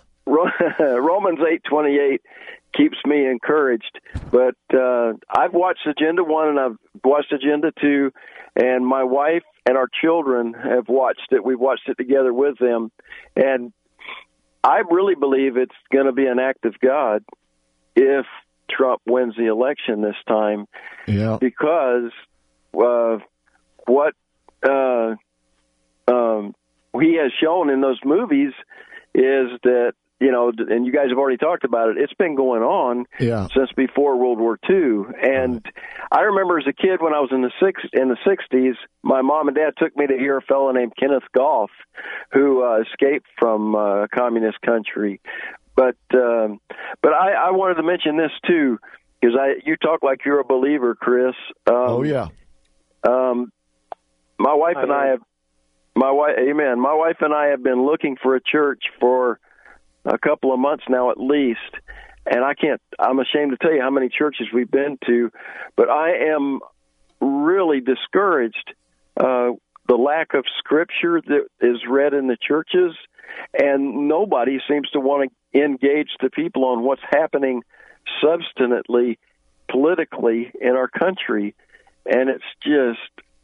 8:28 keeps me encouraged. But I've watched Agenda 1 and I've watched Agenda 2, and my wife and our children have watched it. We've watched it together with them. And I really believe it's going to be an act of God if Trump wins the election this time. Yeah. Because what he has shown in those movies is that, and you guys have already talked about it, it's been going on since before World War II. And I remember as a kid when I was in the 60s, my mom and dad took me to hear a fellow named Kenneth Goff, who escaped from a communist country. But I wanted to mention this too, because you talk like you're a believer, Chris. My wife and I have, amen. My wife and I have been looking for a church for a couple of months now, at least. And I'm ashamed to tell you how many churches we've been to, but I am really discouraged. The lack of scripture that is read in the churches, and nobody seems to want to engage the people on what's happening substantively, politically in our country. And it's just,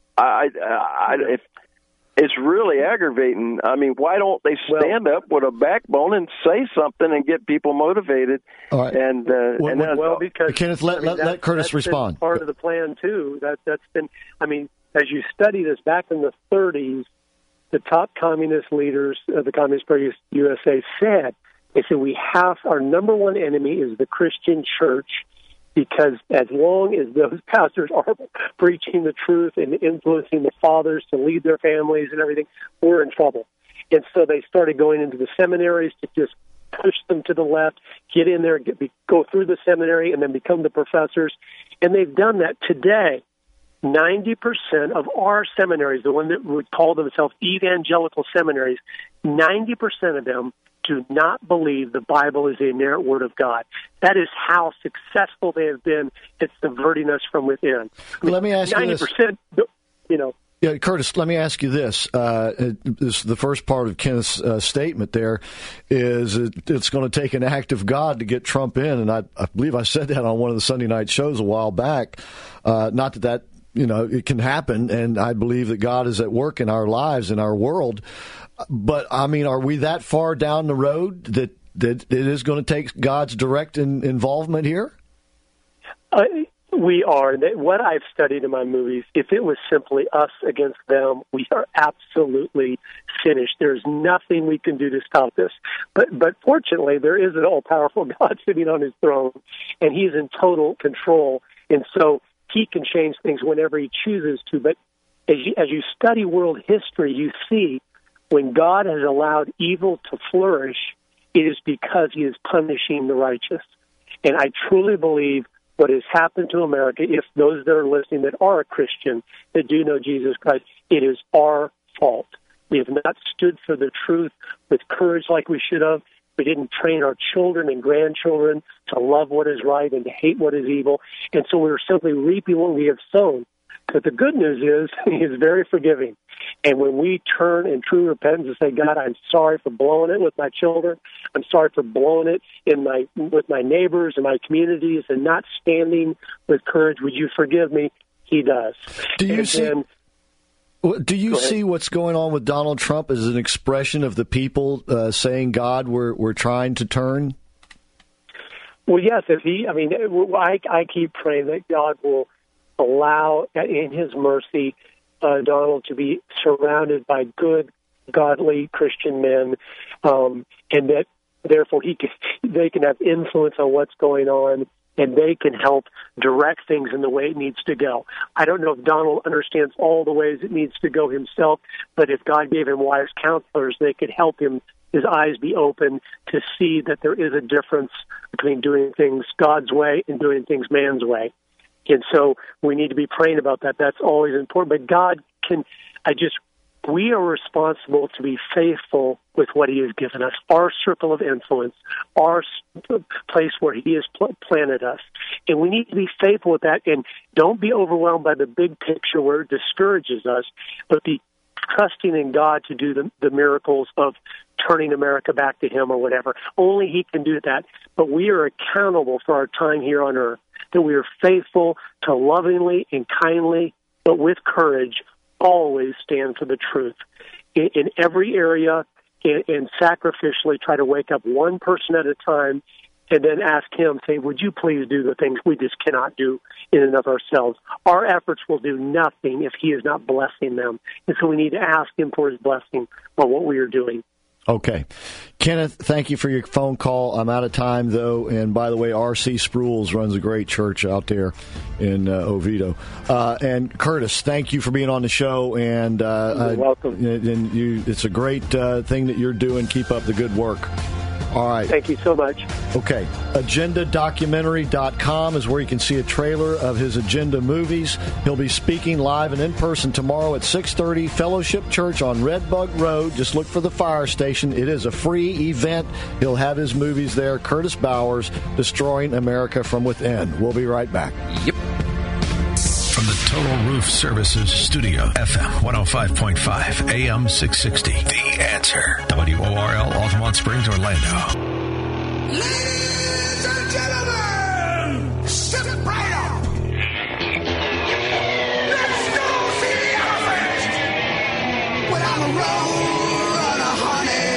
it's really aggravating. I mean, why don't they stand up with a backbone and say something and get people motivated? All right. Because Kenneth, let Curtis respond. Part of the plan too. That's been. I mean, as you study this, back in the 30s, the top communist leaders of the Communist Party USA said, our number one enemy is the Christian church. Because as long as those pastors are preaching the truth and influencing the fathers to lead their families and everything, we're in trouble. And so they started going into the seminaries to just push them to the left, get in there, go through the seminary, and then become the professors. And they've done that today. 90% of our seminaries, the one that would call themselves evangelical seminaries, 90% of them do not believe the Bible is the inerrant Word of God. That is how successful they have been at subverting us from within. Let me ask you this. 90%, Yeah, Curtis, let me ask you this. The first part of Kenneth's statement there is it's going to take an act of God to get Trump in, and I believe I said that on one of the Sunday night shows a while back. Not that it can happen, and I believe that God is at work in our lives, in our world. But, I mean, are we that far down the road that it is going to take God's direct involvement here? We are. What I've studied in my movies, if it was simply us against them, we are absolutely finished. There's nothing we can do to stop this. But fortunately, there is an all-powerful God sitting on his throne, and he's in total control. And so he can change things whenever he chooses to. But as you study world history, you see when God has allowed evil to flourish, it is because he is punishing the righteous. And I truly believe what has happened to America, if those that are listening that are a Christian, that do know Jesus Christ, it is our fault. We have not stood for the truth with courage like we should have. We didn't train our children and grandchildren to love what is right and to hate what is evil. And so we're simply reaping what we have sown. But the good news is he is very forgiving. And when we turn in true repentance and say, God, I'm sorry for blowing it with my children. I'm sorry for blowing it with my neighbors and my communities and not standing with courage. Would you forgive me? He does. Do you see what's going on with Donald Trump as an expression of the people saying, God, we're trying to turn? Well, yes. I keep praying that God will allow, in his mercy, Donald to be surrounded by good, godly Christian men, and that therefore they can have influence on what's going on, and they can help direct things in the way it needs to go. I don't know if Donald understands all the ways it needs to go himself, but if God gave him wise counselors, they could help him, his eyes be open to see that there is a difference between doing things God's way and doing things man's way. And so we need to be praying about that. That's always important. But we are responsible to be faithful with what he has given us, our circle of influence, our place where he has planted us. And we need to be faithful with that. And don't be overwhelmed by the big picture where it discourages us, but be trusting in God to do the miracles of turning America back to him or whatever. Only he can do that. But we are accountable for our time here on earth, that we are faithful to lovingly and kindly, but with courage, always stand for the truth. In every area, and sacrificially try to wake up one person at a time and then ask him, say, would you please do the things we just cannot do in and of ourselves? Our efforts will do nothing if he is not blessing them. And so we need to ask him for his blessing on what we are doing. Okay. Kenneth, thank you for your phone call. I'm out of time, though. And by the way, R.C. Spruills runs a great church out there in Oviedo. And Curtis, thank you for being on the show. And you're welcome. It's a great thing that you're doing. Keep up the good work. All right. Thank you so much. Okay. AgendaDocumentary.com is where you can see a trailer of his Agenda movies. He'll be speaking live and in person tomorrow at 6:30 Fellowship Church on Redbug Road. Just look for the fire station. It is a free event. He'll have his movies there. Curtis Bowers, Destroying America from Within. We'll be right back. Yep. From the Total Roof Services Studio, FM 105.5, AM 660. The Answer. WORL, Altamont Springs, Orlando. Ladies and gentlemen, step right up. Let's go see the elephant. Without a roll and a honey.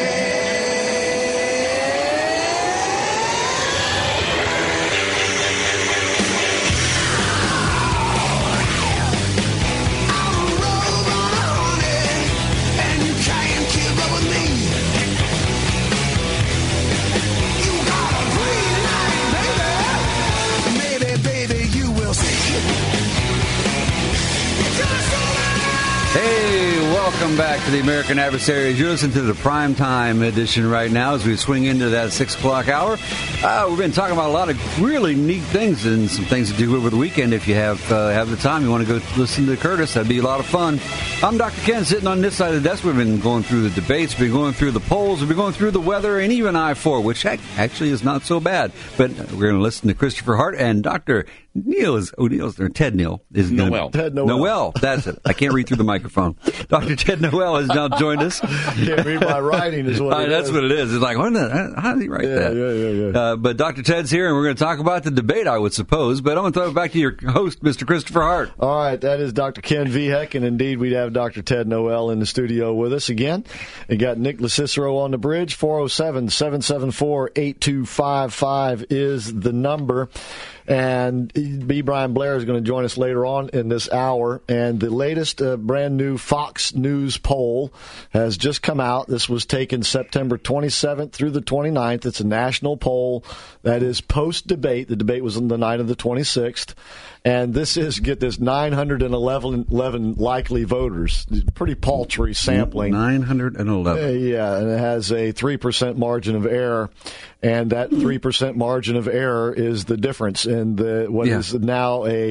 Hey, welcome back to the American Adversaries. You're listening to the primetime edition right now as we swing into that 6 o'clock hour. We've been talking about a lot of really neat things and some things to do over the weekend. If you have the time, you want to go listen to Curtis, that'd be a lot of fun. I'm Dr. Ken, sitting on this side of the desk. We've been going through the debates, we've been going through the polls, we've been going through the weather, and even I-4, which actually is not so bad. But we're going to listen to Christopher Hart and Dr. Ted Neal is Noel. Ted Noel. Noel, that's it. I can't read through the microphone. Dr. Ted Noel has now joined us. Can't read my writing is what it that's is. what it is. It's like, how did he write that? Yeah. But Dr. Ted's here, and we're going to talk about the debate, I would suppose. But I'm going to throw it back to your host, Mr. Christopher Hart. All right, that is Dr. Ken Vihek, and indeed we'd have Dr. Ted Noel in the studio with us again. We got Nick LaCicero on the bridge. 407-774-8255 is the number. And B. Brian Blair is going to join us later on in this hour. And the latest brand new Fox News poll has just come out. This was taken September 27th through the 29th. It's a national poll that is post-debate. The debate was on the night of the 26th. And this is, get this, 911 likely voters. Pretty paltry sampling. 911. Yeah, and it has a 3% margin of error. And that 3% margin of error is the difference in what is now a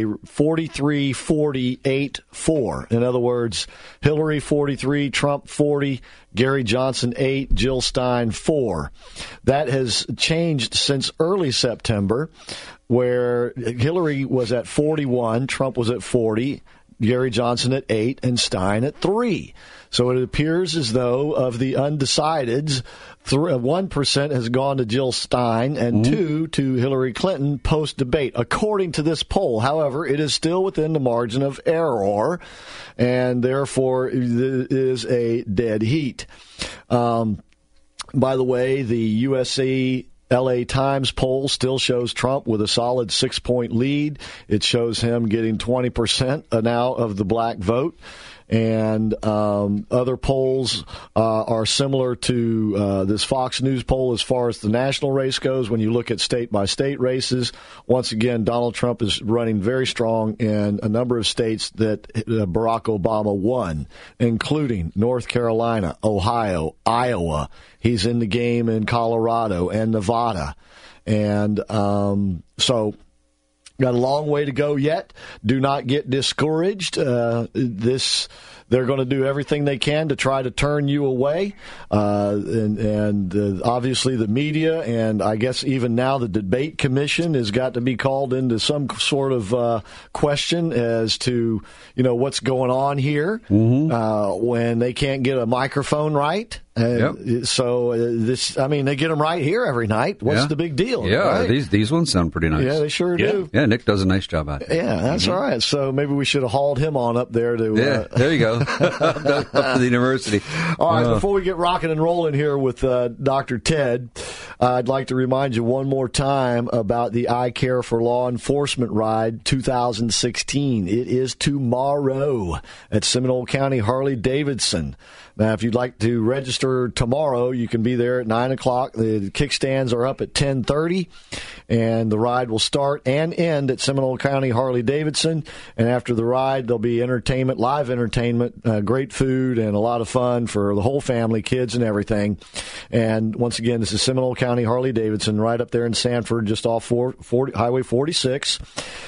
43-48-4. In other words, Hillary 43, Trump 40, Gary Johnson 8, Jill Stein 4. That has changed since early September, where Hillary was at 41, Trump was at 40, Gary Johnson at 8, and Stein at 3. So it appears as though of the undecideds, 1% has gone to Jill Stein and 2% to Hillary Clinton post-debate, according to this poll. However, it is still within the margin of error, and therefore it is a dead heat. By the way, the USC LA Times poll still shows Trump with a solid 6-point lead. It shows him getting 20% now of the black vote. And other polls are similar to this Fox News poll as far as the national race goes. When you look at state-by-state races, once again, Donald Trump is running very strong in a number of states that Barack Obama won, including North Carolina, Ohio, Iowa. He's in the game in Colorado and Nevada. And so... got a long way to go yet. Do not get discouraged. They're going to do everything they can to try to turn you away. And obviously the media, and I guess even now the debate commission has got to be called into some sort of question as to, what's going on here when they can't get a microphone right. So they get them right here every night. What's the big deal? Yeah, right? these ones sound pretty nice. Yeah, they sure do. Yeah, Nick does a nice job at it. Yeah, that's all right. So maybe we should have hauled him on up there to. There you go, up to the university. All right, before we get rocking and rolling here with Dr. Ted, I'd like to remind you one more time about the I Care for Law Enforcement Ride 2016. It is tomorrow at Seminole County Harley-Davidson. Now, if you'd like to register tomorrow, you can be there at 9 o'clock. The kickstands are up at 10:30, and the ride will start and end at Seminole County Harley-Davidson. And after the ride, there'll be entertainment, live entertainment, great food, and a lot of fun for the whole family, kids and everything. And once again, this is Seminole County Harley-Davidson, right up there in Sanford, just off Highway 46.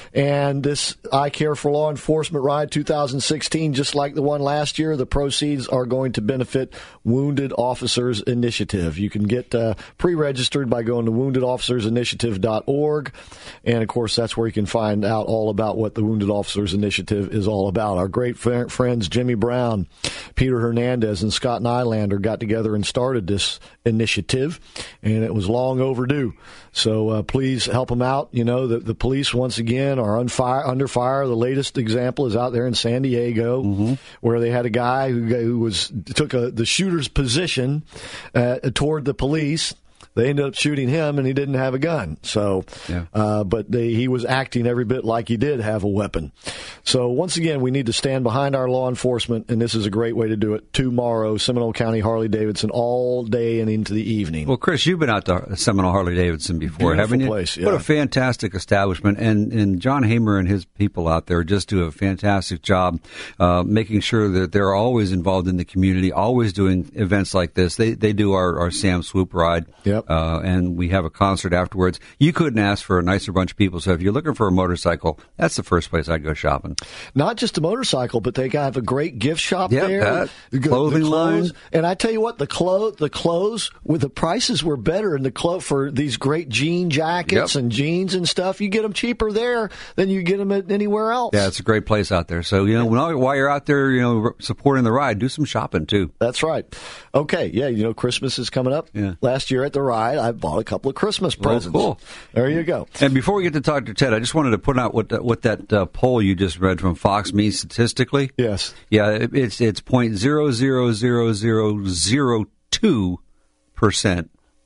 And this I Care for Law Enforcement Ride 2016, just like the one last year, the proceeds are going to benefit Wounded Officers Initiative. You can get pre-registered by going to woundedofficersinitiative.org. And, of course, that's where you can find out all about what the Wounded Officers Initiative is all about. Our great friends Jimmy Brown, Peter Hernandez, and Scott Nylander got together and started this initiative, and it was long overdue. So please help them out. The police, once again, are under fire. The latest example is out there in San Diego, where they had a guy who took the shooter's position toward the police. They ended up shooting him, and he didn't have a gun. So, but he was acting every bit like he did have a weapon. So, once again, we need to stand behind our law enforcement, and this is a great way to do it. Tomorrow, Seminole County Harley-Davidson, all day and into the evening. Well, Chris, you've been out to Seminole Harley-Davidson before, haven't you? Place, yeah. What a fantastic establishment. And John Hamer and his people out there just do a fantastic job making sure that they're always involved in the community, always doing events like this. They do our Sam Swoop ride. Yep. And we have a concert afterwards. You couldn't ask for a nicer bunch of people. So if you're looking for a motorcycle, that's the first place I'd go shopping. Not just a motorcycle, but they have a great gift shop there. Clothing line. And I tell you what, the clothes with the prices were better in the for these great jean jackets and jeans and stuff. You get them cheaper there than you get them at anywhere else. Yeah, it's a great place out there. So, while you're out there, supporting the ride, do some shopping too. That's right. Okay. Yeah. Christmas is coming up. Yeah. Last year at the ride, I bought a couple of Christmas presents. Oh, cool. There you go. And before we get to Dr. Ted, I just wanted to put out what that poll you just read from Fox means statistically. Yes. Yeah, it's 0.000002%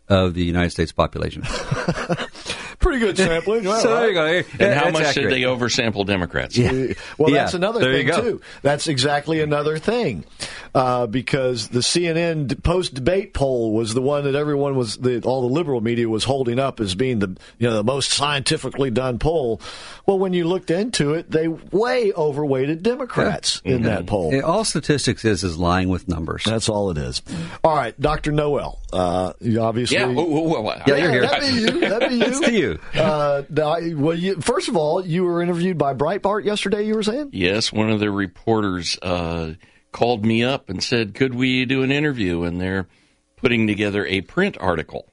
of the United States population. Pretty good sampling. Well, so there you go. And how much did they oversample Democrats? Yeah. Well, that's another there thing, too. That's exactly another thing. Because the CNN post-debate poll was the one that everyone all the liberal media was holding up as being the most scientifically done poll. Well, when you looked into it, they way overweighted Democrats in that poll. All statistics is lying with numbers. That's all it is. All right, Dr. Noel. You obviously. Yeah, you're here. That'd be you. It's to you. First of all, you were interviewed by Breitbart yesterday, you were saying? Yes, one of the reporters called me up and said, could we do an interview? And they're putting together a print article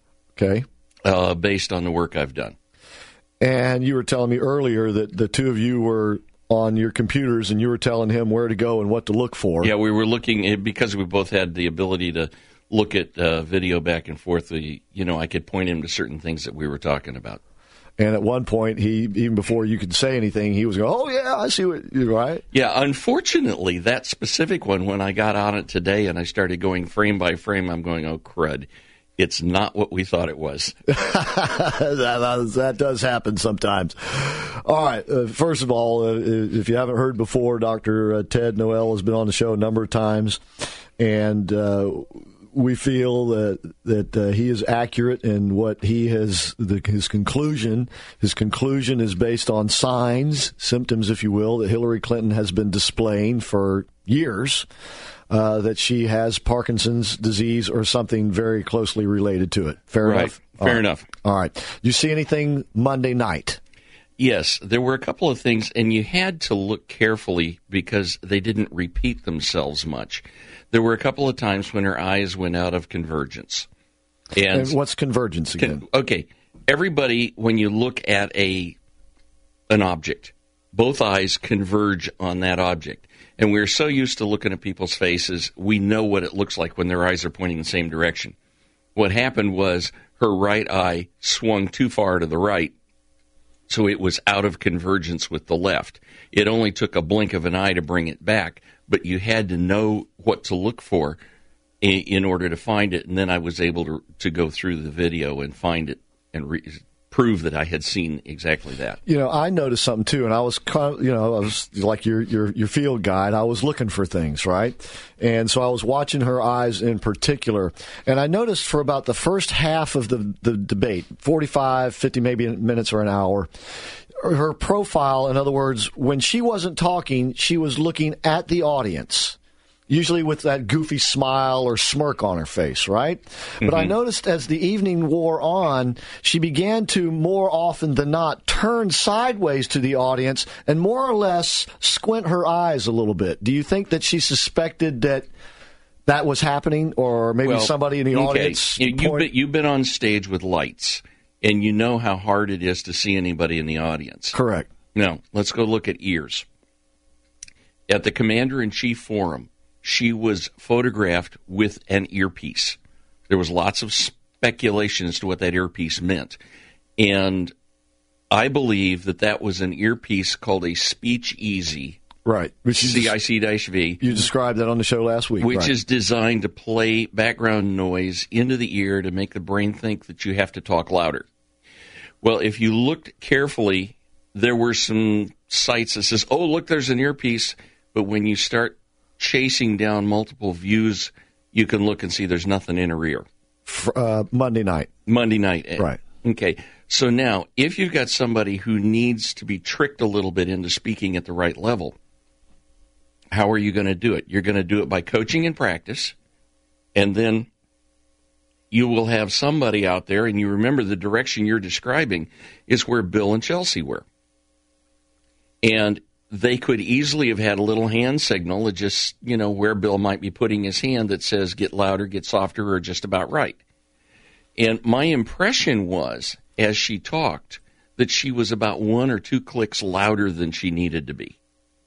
based on the work I've done. And you were telling me earlier that the two of you were on your computers and you were telling him where to go and what to look for. Yeah, we were looking, because we both had the ability to look at video back and forth, I could point him to certain things that we were talking about. And at one point, even before you could say anything, he was going, oh, yeah, I see what you're right. Yeah, unfortunately, that specific one, when I got on it today and I started going frame by frame, I'm going, oh, crud. It's not what we thought it was. That does happen sometimes. All right. First of all, if you haven't heard before, Dr. Ted Noel has been on the show a number of times. And we feel that he is accurate in what he has, his conclusion. His conclusion is based on signs, symptoms, if you will, that Hillary Clinton has been displaying for years, that she has Parkinson's disease or something very closely related to it. Fair enough? Fair enough. All right. You see anything Monday night? Yes, there were a couple of things, and you had to look carefully because they didn't repeat themselves much. There were a couple of times when her eyes went out of convergence. And what's convergence again? Okay. Everybody, when you look at an object, both eyes converge on that object. And we're so used to looking at people's faces, we know what it looks like when their eyes are pointing in the same direction. What happened was her right eye swung too far to the right, so it was out of convergence with the left. It only took a blink of an eye to bring it back, but you had to know what to look for in order to find it. And then I was able to go through the video and find it and prove that I had seen exactly that. I noticed something too, and I was like your field guide. I was looking for things, right? And so I was watching her eyes in particular, and I noticed for about the first half of the debate, 45, 50 maybe minutes or an hour, her profile, in other words, when she wasn't talking, she was looking at the audience, usually with that goofy smile or smirk on her face, right? Mm-hmm. But I noticed as the evening wore on, she began to more often than not turn sideways to the audience and more or less squint her eyes a little bit. Do you think that she suspected that was happening, or maybe somebody in the audience? You've been on stage with lights, and you know how hard it is to see anybody in the audience. Correct. Now, let's go look at ears. At the Commander-in-Chief Forum, she was photographed with an earpiece. There was lots of speculation as to what that earpiece meant. And I believe that was an earpiece called a Speech Easy. Right. CIC-V. You described that on the show last week. Which is designed to play background noise into the ear to make the brain think that you have to talk louder. Well, if you looked carefully, there were some sites that says, oh, look, there's an earpiece. But when you start chasing down multiple views, you can look and see there's nothing in her ear. Monday night. Right. Okay. So now, if you've got somebody who needs to be tricked a little bit into speaking at the right level, how are you going to do it? You're going to do it by coaching and practice, and then you will have somebody out there, and you remember the direction you're describing is where Bill and Chelsea were. And they could easily have had a little hand signal that just, where Bill might be putting his hand that says get louder, get softer, or just about right. And my impression was, as she talked, that she was about 1 or 2 clicks louder than she needed to be.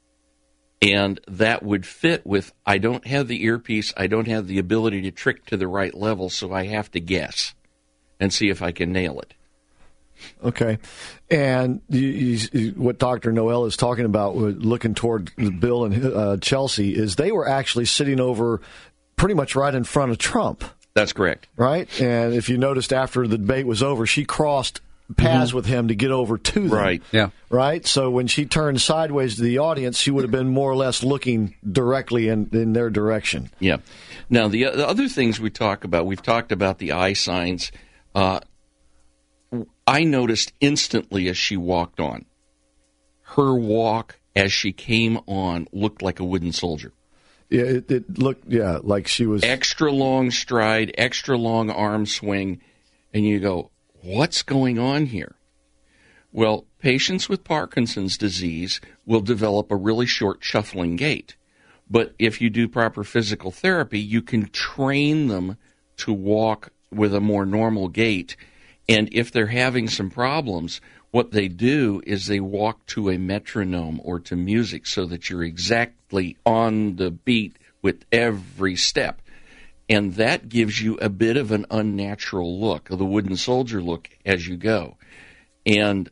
And that would fit with, I don't have the earpiece, I don't have the ability to trick to the right level, so I have to guess and see if I can nail it. Okay. And what Dr. Noel is talking about, looking toward Bill and Chelsea, is they were actually sitting over pretty much right in front of Trump. That's correct. Right? And if you noticed after the debate was over, she crossed paths with him to get over to them. Right. Yeah. Right? So when she turned sideways to the audience, she would have been more or less looking directly in their direction. Yeah. Now, the other things we've talked about the eye signs. I noticed instantly as she walked on. Her walk as she came on looked like a wooden soldier. Yeah, it looked, like she was... Extra long stride, extra long arm swing, and you go, what's going on here? Well, patients with Parkinson's disease will develop a really short shuffling gait. But if you do proper physical therapy, you can train them to walk with a more normal gait. And if they're having some problems, what they do is they walk to a metronome or to music so that you're exactly on the beat with every step. And that gives you a bit of an unnatural look, the wooden soldier look as you go. And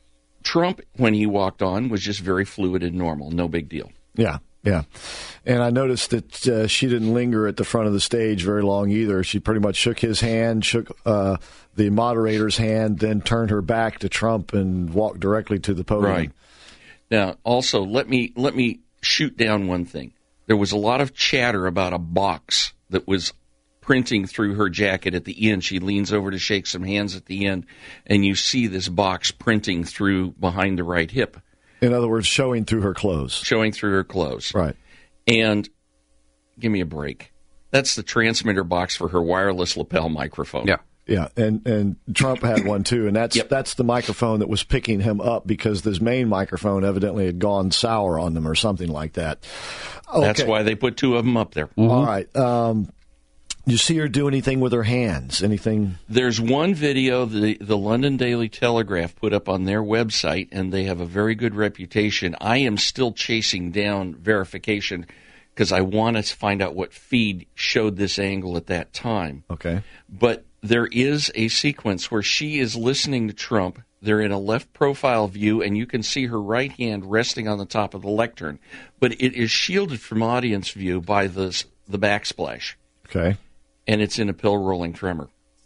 Trump, when he walked on, was just very fluid and normal, no big deal. Yeah. Yeah. And I noticed that she didn't linger at the front of the stage very long either. She pretty much shook his hand, shook the moderator's hand, then turned her back to Trump and walked directly to the podium. Right. Now, also, let me shoot down one thing. There was a lot of chatter about a box that was printing through her jacket at the end. She leans over to shake some hands at the end, and you see this box printing through behind the right hip. In other words, showing through her clothes. Showing through her clothes. Right. And give me a break. That's the transmitter box for her wireless lapel microphone. Yeah. Yeah, and Trump had one too, and that's the microphone that was picking him up because this main microphone evidently had gone sour on them or something like that. Okay. That's why they put two of them up there. Mm-hmm. All right. You see her do anything with her hands? Anything? There's one video the London Daily Telegraph put up on their website, and they have a very good reputation. I am still chasing down verification because I want to find out what feed showed this angle at that time. Okay. But there is a sequence where she is listening to Trump. They're in a left profile view, and you can see her right hand resting on the top of the lectern. But it is shielded from audience view by the backsplash. Okay. And it's in a pill-rolling tremor.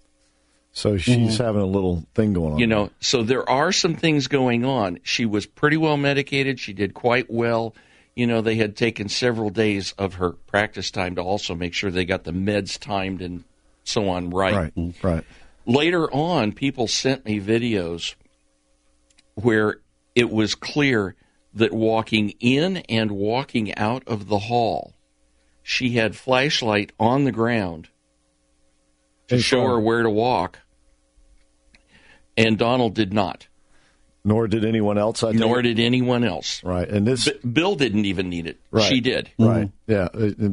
So she's having a little thing going on. You know, so there are some things going on. She was pretty well medicated. She did quite well. You know, they had taken several days of her practice time to also make sure they got the meds timed and so on right. Right. Later on, people sent me videos where it was clear that walking in and walking out of the hall, she had flashlight on the ground to show her where to walk, and Donald did not. Nor did anyone else, I think. Nor did anyone else. Right. And this Bill didn't even need it. Right. She did. Right. Yeah.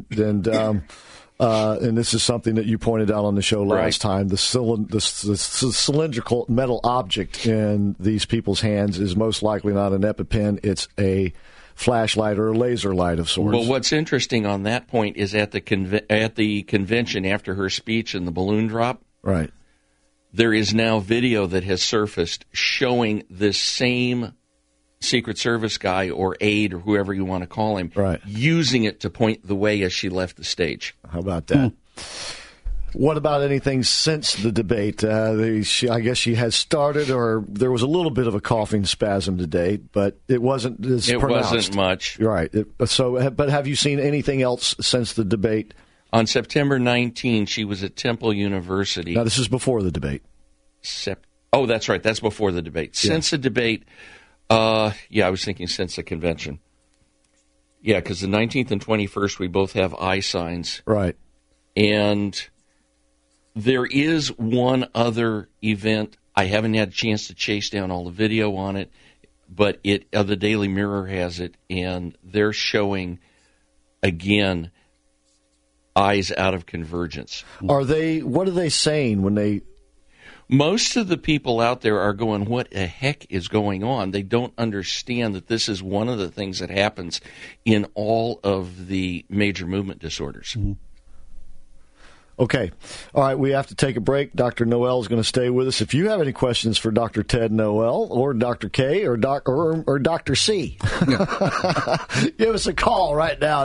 And this is something that you pointed out on the show last time. The cylindrical metal object in these people's hands is most likely not an EpiPen. It's a flashlight or a laser light of sorts. Well, what's interesting on that point is at the convention after her speech and the balloon drop, right? There is now video that has surfaced showing this same Secret Service guy or aide or whoever you want to call him, using it to point the way as she left the stage. How about that? What about anything since the debate? I guess she has started, or there was a little bit of a coughing spasm today, but it wasn't as pronounced. It wasn't much. Right. But have you seen anything else since the debate? On September 19, she was at Temple University. Now, this is before the debate. Oh, that's right. That's before the debate. Since the debate, I was thinking since the convention. Yeah, because the 19th and 21st, we both have eye signs. Right. And there is one other event. I haven't had a chance to chase down all the video on it, but the Daily Mirror has it, and they're showing, again, eyes out of convergence. What are they saying when they... Most of the people out there are going, what the heck is going on? They don't understand that this is one of the things that happens in all of the major movement disorders. Okay. All right, we have to take a break. Dr. Noel is going to stay with us. If you have any questions for Dr. Ted Noel or Dr. K or Dr. C, give us a call right now at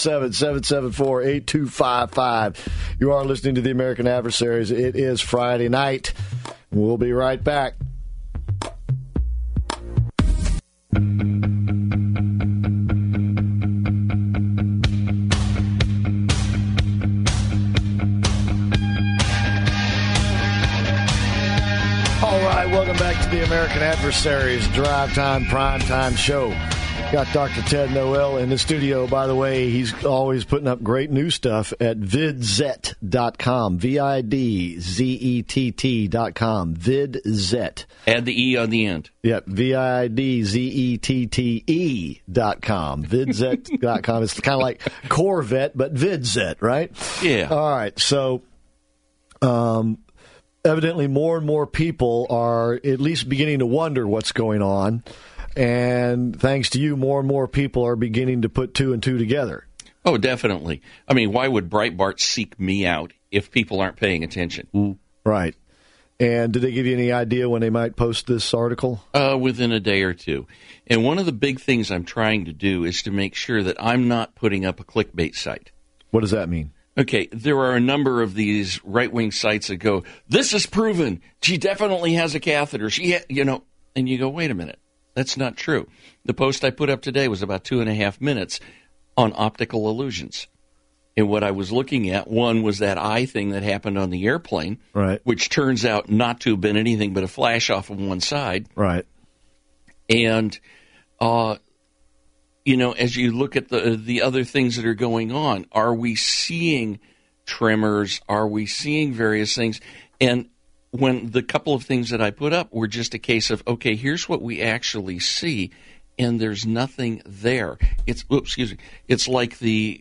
407-774-8255. You are listening to the American Adversaries. It is Friday night. We'll be right back. Welcome back to the American Adversaries Drive Time Prime Time Show. Got Dr. Ted Noel in the studio. By the way, he's always putting up great new stuff at vidzett.com. VIDZETT.com. Vidzett. Add the E on the end. Yep. VIDZETTE.com. Vidzett.com. It's kind of like Corvette, but Vidzett, right? Yeah. All right. So, evidently, more and more people are at least beginning to wonder what's going on. And thanks to you, more and more people are beginning to put two and two together. Oh, definitely. I mean, why would Breitbart seek me out if people aren't paying attention? Right. And did they give you any idea when they might post this article? Within a day or two. And one of the big things I'm trying to do is to make sure that I'm not putting up a clickbait site. What does that mean? Okay, there are a number of these right-wing sites that go, this is proven. She definitely has a catheter. And you go, wait a minute. That's not true. The post I put up today was about 2.5 minutes on optical illusions. And what I was looking at, one was that eye thing that happened on the airplane, right, which turns out not to have been anything but a flash off of one side. Right. And, as you look at the other things that are going on, are we seeing tremors? Are we seeing various things? And when the couple of things that I put up were just a case of, okay, here's what we actually see, and there's nothing there. It's like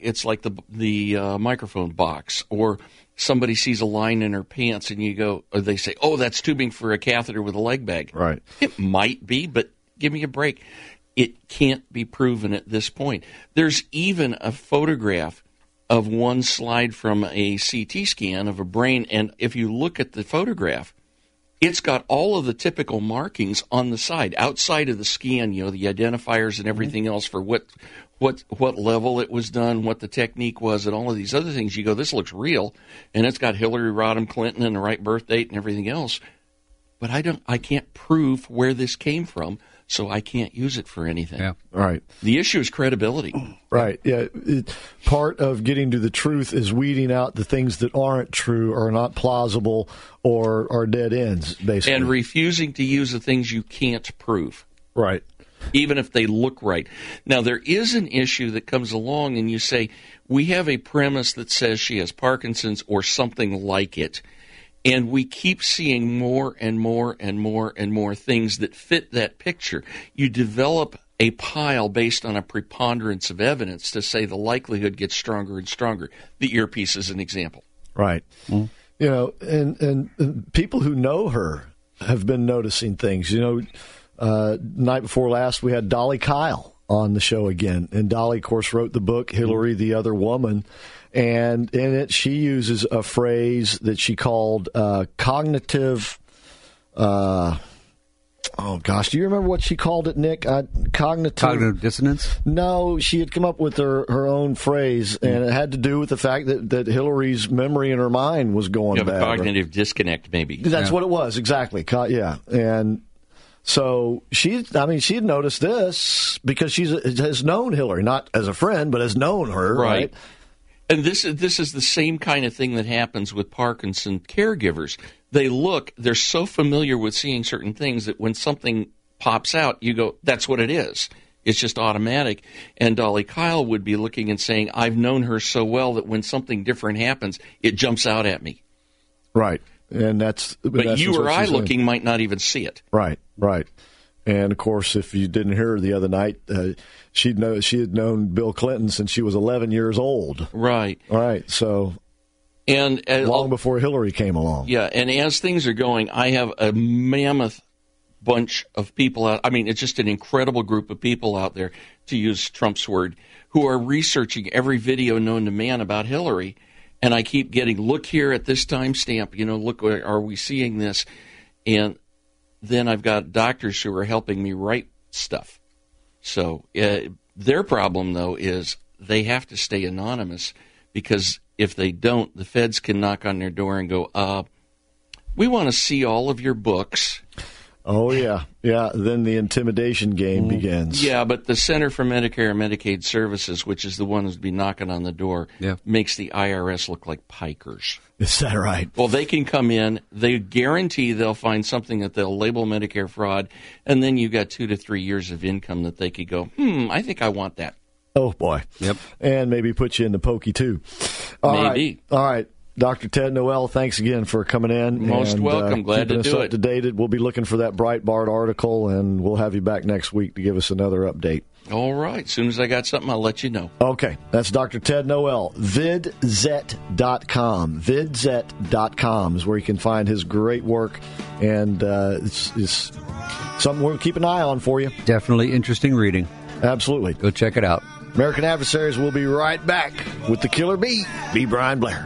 the microphone box, or somebody sees a line in her pants, and you go, or they say, oh, that's tubing for a catheter with a leg bag. Right. It might be, but give me a break. It can't be proven at this point. There's even a photograph of one slide from a CT scan of a brain, and if you look at the photograph, it's got all of the typical markings on the side, outside of the scan, the identifiers and everything else for what level it was done, what the technique was, and all of these other things. You go, this looks real, and it's got Hillary Rodham Clinton and the right birth date and everything else, but I can't prove where this came from, so I can't use it for anything. Yeah. Right. The issue is credibility. Right. Yeah. Part of getting to the truth is weeding out the things that aren't true or not plausible or are dead ends, basically. And refusing to use the things you can't prove. Right. Even if they look right. Now, there is an issue that comes along and you say, we have a premise that says she has Parkinson's or something like it. And we keep seeing more and more and more and more things that fit that picture. You develop a pile based on a preponderance of evidence to say the likelihood gets stronger and stronger. The earpiece is an example. Right. Mm. And people who know her have been noticing things. Night before last we had Dolly Kyle on the show again. And Dolly, of course, wrote the book, Hillary, the Other Woman. And in it, she uses a phrase that she called cognitive. Do you remember what she called it, Nick? Cognitive dissonance? No, she had come up with her own phrase, and it had to do with the fact that Hillary's memory in her mind was going bad. Cognitive disconnect, maybe. That's what it was, exactly. Yeah, and so she had noticed this because she has known Hillary, not as a friend, but has known her, right? And this is the same kind of thing that happens with Parkinson caregivers. They're so familiar with seeing certain things that when something pops out, you go, that's what it is. It's just automatic. And Dolly Kyle would be looking and saying, I've known her so well that when something different happens, it jumps out at me. Right. And but you or I looking might not even see it. Right. And, of course, if you didn't hear her the other night, she had known Bill Clinton since she was 11 years old. Right. So, and long before Hillary came along. Yeah, and as things are going, I have a mammoth bunch of people out. I mean, it's just an incredible group of people out there, to use Trump's word, who are researching every video known to man about Hillary. And I keep getting, look here at this timestamp, look, are we seeing this? And then I've got doctors who are helping me write stuff. So their problem, though, is they have to stay anonymous, because if they don't, the feds can knock on their door and go, we want to see all of your books. Oh, yeah. Yeah, then the intimidation game begins. Yeah, but the Center for Medicare and Medicaid Services, which is the one who's been knocking on the door, makes the IRS look like pikers. Is that right? Well, they can come in. They guarantee they'll find something that they'll label Medicare fraud, and then you've got 2 to 3 years of income that they could go, I think I want that. Oh, boy. Yep. And maybe put you in the pokey, too. Maybe. All right. Dr. Ted Noel, thanks again for coming in. Most welcome. Glad to do it. Up to date. We'll be looking for that Breitbart article, and we'll have you back next week to give us another update. All right. As soon as I got something, I'll let you know. Okay. That's Dr. Ted Noel. Vidzet.com. Vidzet.com is where you can find his great work, and it's something we'll keep an eye on for you. Definitely interesting reading. Absolutely. Go check it out. American Adversaries will be right back with the Killer Bee, B. Brian Blair.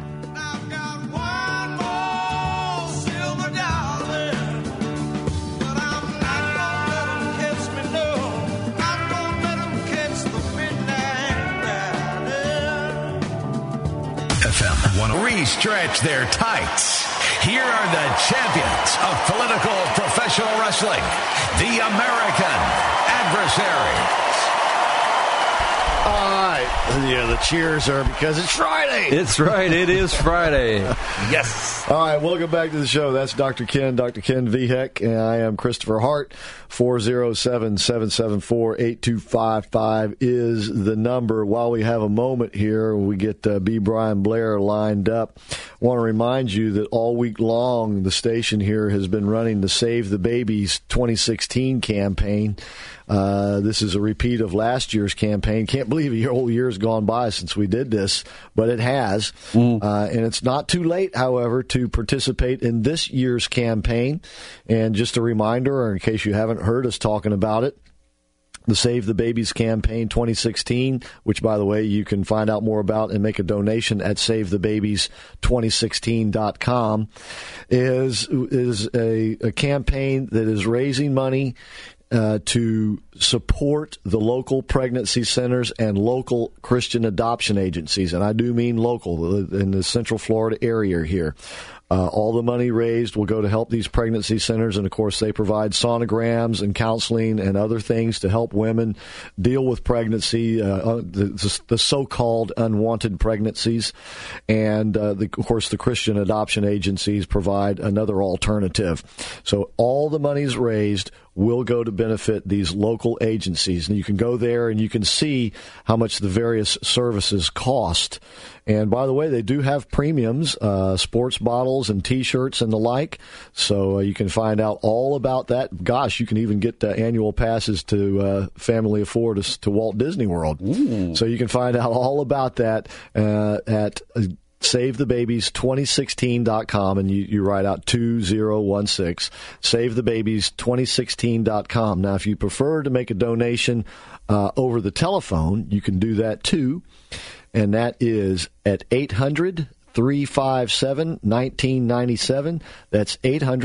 Re-stretch their tights. Here are the champions of political professional wrestling, the American Adversaries. All right. Yeah, the cheers are because it's Friday. It's right. It is Friday. Yes. All right. Welcome back to the show. That's Dr. Ken V. Heck, and I am Christopher Hart. 407-774-8255 is the number. While we have a moment here, we get B. Brian Blair lined up. I want to remind you that all week long, the station here has been running the Save the Babies 2016 campaign. This is a repeat of last year's campaign. Can't believe a whole year's gone by since we did this, but it has. And it's not too late, however, to participate in this year's campaign. And just a reminder, or in case you haven't heard us talking about it, the Save the Babies campaign 2016, which, by the way, you can find out more about and make a donation at SaveTheBabies2016.com, is a campaign that is raising money to support the local pregnancy centers and local Christian adoption agencies. And I do mean local, in the Central Florida area here. All the money raised will go to help these pregnancy centers, and of course they provide sonograms and counseling and other things to help women deal with pregnancy, the so-called unwanted pregnancies. And of course the Christian adoption agencies provide another alternative. So all the monies raised will go to benefit these local agencies. And you can go there and you can see how much the various services cost. And by the way, they do have premiums, sports bottles and T-shirts and the like. So you can find out all about that. Gosh, you can even get annual passes to Family of Four to Walt Disney World. Ooh. So you can find out all about that at SaveTheBabies2016.com, and you write out 2016. SaveTheBabies2016.com. Now, if you prefer to make a donation over the telephone, you can do that too, and that is at 800-357-1997. That's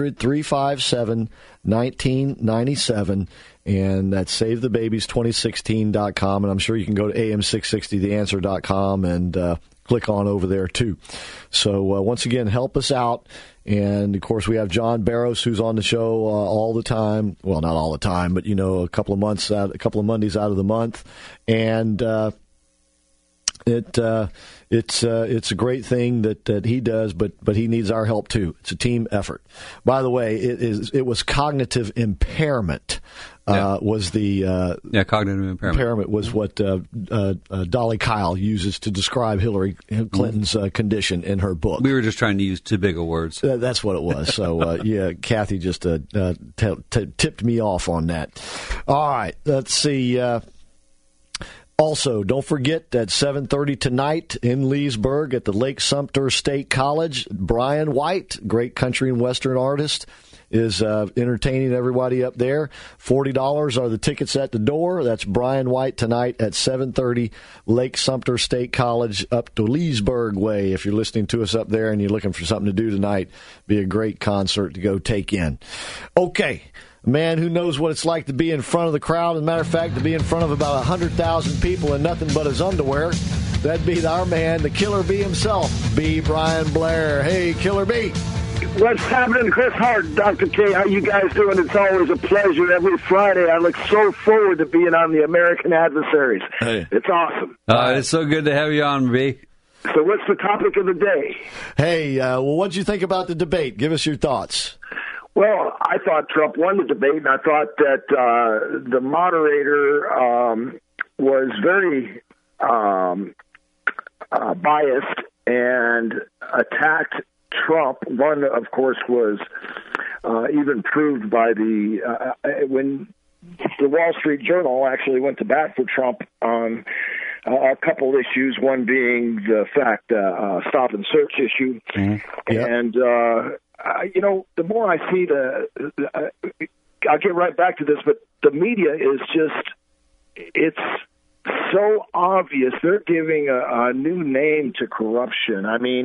800-357-1997. And that's SaveTheBabies2016.com. And I'm sure you can go to am660theanswer.com and click on over there too. So once again, help us out. And of course, we have John Barros, who's on the show all the time. Well, not all the time, but a couple of Mondays out of the month. And it's a great thing that he does, but he needs our help too. It's a team effort. By the way, it was cognitive impairment. Was the cognitive impairment was what Dolly Kyle uses to describe Hillary Clinton's condition in her book. We were just trying to use too big of words. That's what it was. So Kathy just tipped me off on that. All right, let's see. Also, don't forget at 7:30 tonight in Leesburg at the Lake Sumter State College, Brian White, great country and western artist. is entertaining everybody up there. $40 are the tickets at the door. That's Brian White tonight at 7:30, Lake Sumter State College up to Leesburg way. If you're listening to us up there and you're looking for something to do tonight, be a great concert to go take in. Okay. A man who knows what it's like to be in front of the crowd. As a matter of fact, to be in front of about 100,000 people in nothing but his underwear. That'd be our man, the Killer Bee himself, B. Brian Blair. Hey, Killer B. What's happening, Chris Hart, Dr. K? How you guys doing? It's always a pleasure. Every Friday, I look so forward to being on the American Adversaries. Hey. It's awesome. It's so good to have you on, B. So what's the topic of the day? Hey, well, what'd you think about the debate? Give us your thoughts. Well, I thought Trump won the debate, and I thought that the moderator was very biased and attacked Trump. One, of course, was even proved by when the Wall Street Journal actually went to bat for Trump on a couple issues, one being the fact stop and search issue. Mm-hmm. Yep. And, the more I see I'll get right back to this, but the media is just, it's so obvious. They're giving a new name to corruption. I mean,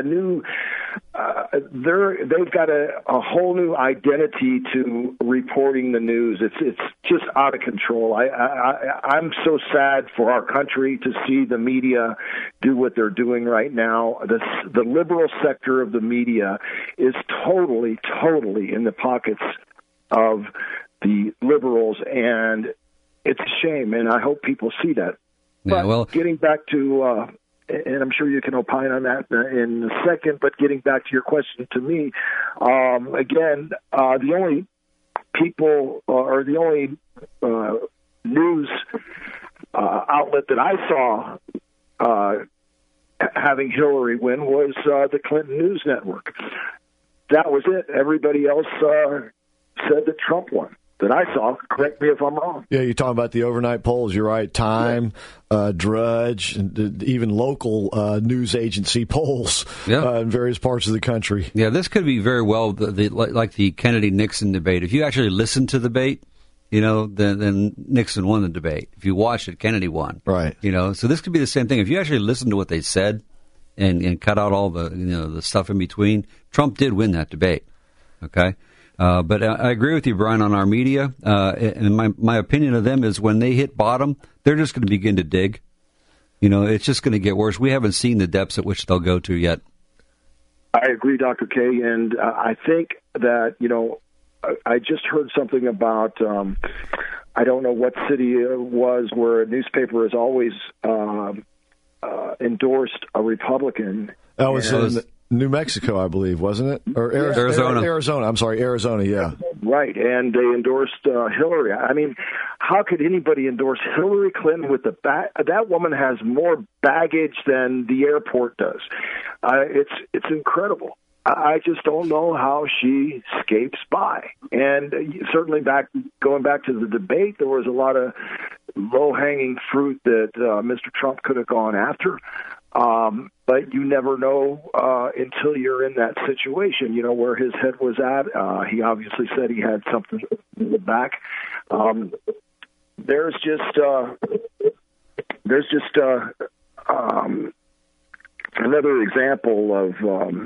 they've got a whole new identity to reporting the news. It's just out of control. I'm so sad for our country to see the media do what they're doing right now. The liberal sector of the media is totally in the pockets of the liberals, and it's a shame, and I hope people see that. Yeah, but getting back to, and I'm sure you can opine on that in a second, but getting back to your question to me, again, the only people or the only news outlet that I saw having Hillary win was the Clinton News Network. That was it. Everybody else said that Trump won. That I saw. Correct me if I'm wrong. Yeah, you're talking about the overnight polls. You're right. Time, Drudge, and even local news agency polls in various parts of the country. Yeah, this could be very well like the Kennedy-Nixon debate. If you actually listen to the debate, then Nixon won the debate. If you watched it, Kennedy won. Right. So this could be the same thing. If you actually listen to what they said and cut out all the the stuff in between, Trump did win that debate. Okay. But I agree with you, Brian, on our media. And my opinion of them is when they hit bottom, they're just going to begin to dig. It's just going to get worse. We haven't seen the depths at which they'll go to yet. I agree, Dr. K. And I think that, I just heard something about, I don't know what city it was, where a newspaper has always endorsed a Republican. That was in New Mexico, I believe, wasn't it? Or Arizona. Arizona. I'm sorry, Arizona, yeah. Right, and they endorsed Hillary. I mean, how could anybody endorse Hillary Clinton with that woman has more baggage than the airport does. It's incredible. I just don't know how she escapes by. And certainly going back to the debate, there was a lot of low-hanging fruit that Mr. Trump could have gone after. But you never know until you're in that situation, where his head was at. He obviously said he had something in the back. There's just another example of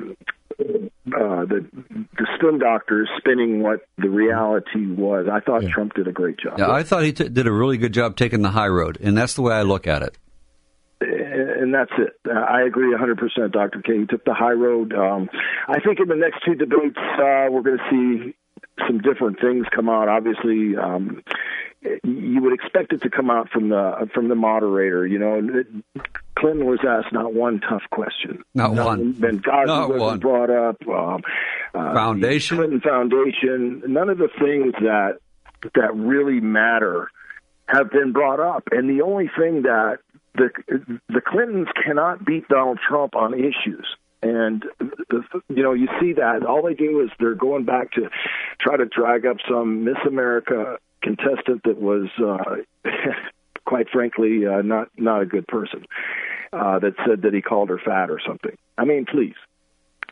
the spin doctors spinning what the reality was. I thought Trump did a great job. Yeah, I thought he did a really good job taking the high road, and that's the way I look at it. And that's it. I agree 100%, Dr. K. He took the high road. I think in the next two debates, we're going to see some different things come out. Obviously, you would expect it to come out from the moderator. Clinton was asked not one tough question. Not one. Benghazi wasn't brought up. Foundation. The Clinton Foundation. None of the things that really matter have been brought up. And the only thing that the Clintons cannot beat Donald Trump on issues. And, you see that. All they do is they're going back to try to drag up some Miss America contestant that was, quite frankly, not a good person, that said that he called her fat or something. I mean, please.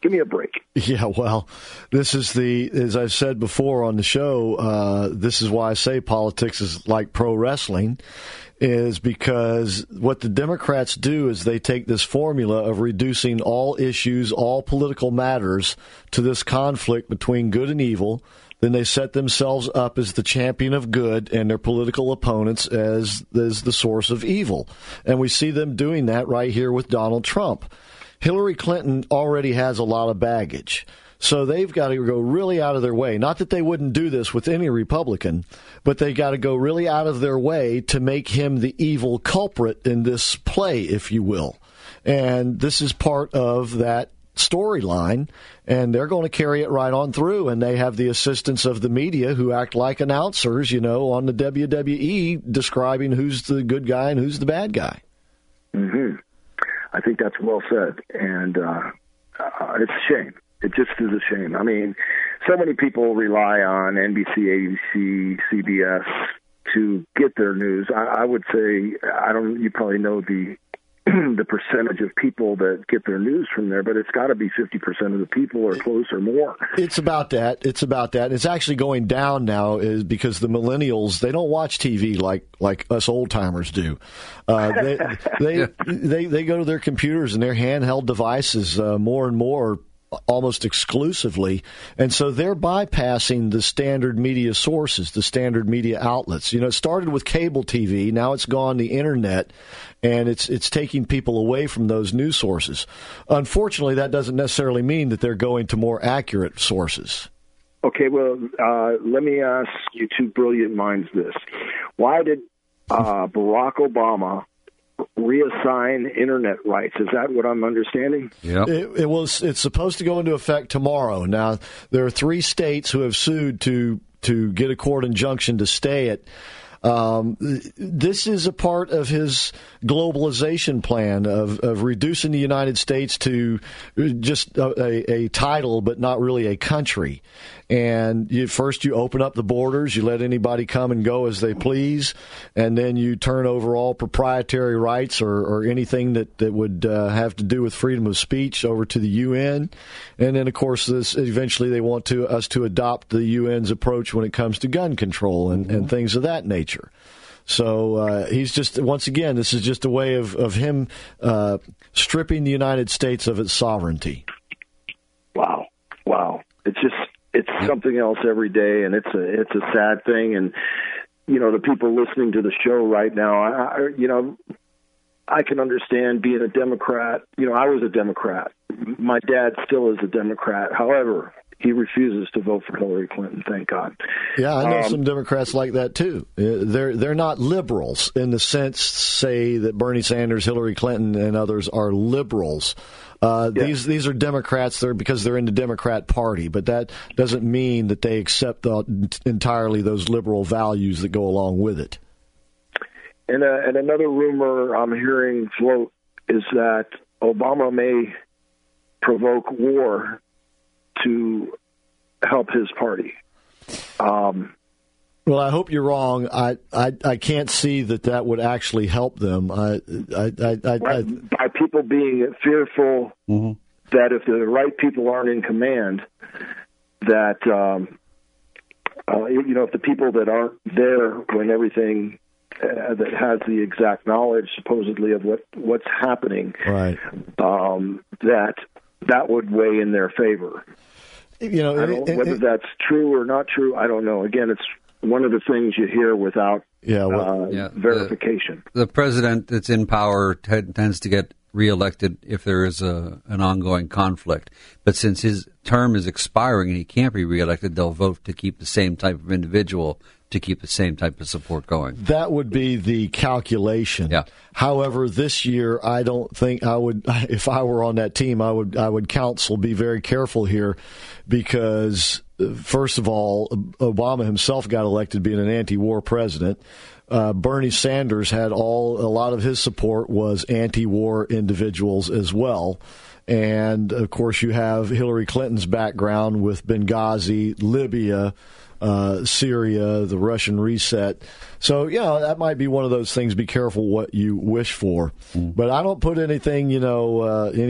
Give me a break. Yeah, well, this is as I've said before on the show, this is why I say politics is like pro wrestling, is because what the Democrats do is they take this formula of reducing all issues, all political matters to this conflict between good and evil. Then they set themselves up as the champion of good and their political opponents as the source of evil. And we see them doing that right here with Donald Trump. Hillary Clinton already has a lot of baggage. So they've got to go really out of their way. Not that they wouldn't do this with any Republican, but they got to go really out of their way to make him the evil culprit in this play, if you will. And this is part of that storyline, and they're going to carry it right on through. And they have the assistance of the media who act like announcers, on the WWE, describing who's the good guy and who's the bad guy. Mm-hmm. I think that's well said, and it's a shame. It just is a shame. I mean, so many people rely on NBC, ABC, CBS to get their news. I would say, you probably know the percentage of people that get their news from there, but it's got to be 50% of the people or close or more. It's about that. It's actually going down now is because the millennials, they don't watch TV like us old timers do. They go to their computers and their handheld devices more and more, almost exclusively, and so they're bypassing the standard media sources, the standard media outlets. It started with cable TV, now it's gone the internet, and it's taking people away from those news sources. Unfortunately, that doesn't necessarily mean that they're going to more accurate sources. Okay, well, let me ask you two brilliant minds this. Why did Barack Obama reassign internet rights? Is that what I'm understanding? Yeah. It's supposed to go into effect tomorrow. Now, there are 3 states who have sued to get a court injunction to stay it. This is a part of his globalization plan of reducing the United States to just a title, but not really a country. And first you open up the borders, you let anybody come and go as they please, and then you turn over all proprietary rights or anything that would have to do with freedom of speech over to the UN. And then, of course, eventually they want us to adopt the UN's approach when it comes to gun control and things of that nature. So he's just, once again, this is just a way of him stripping the United States of its sovereignty. Wow. It's something else every day, and it's a sad thing. And the people listening to the show right now, I can understand being a Democrat. I was a Democrat. My dad still is a Democrat. However, he refuses to vote for Hillary Clinton, thank God. Yeah, I know some Democrats like that, too. They're not liberals in the sense, say, that Bernie Sanders, Hillary Clinton, and others are liberals. These are Democrats there because they're in the Democrat Party, but that doesn't mean that they accept entirely those liberal values that go along with it. And another rumor I'm hearing float is that Obama may provoke war to help his party. Well, I hope you're wrong. I can't see that would actually help them. By people being fearful that if the right people aren't in command, that if the people that aren't there when everything that has the exact knowledge supposedly of what's happening, right, that would weigh in their favor. Whether that's true or not true, I don't know. Again, it's one of the things you hear without verification. The president that's in power tends to get reelected if there is an ongoing conflict. But since his term is expiring and he can't be reelected, they'll vote to keep the same type of individual to keep the same type of support going. That would be the calculation. Yeah. However, this year, I don't think I would, if I were on that team, I would counsel be very careful here because, first of all, Obama himself got elected being an anti-war president. Bernie Sanders had a lot of his support was anti-war individuals as well. And, of course, you have Hillary Clinton's background with Benghazi, Libya, Syria, the Russian reset. So, that might be one of those things. Be careful what you wish for. But I don't put anything,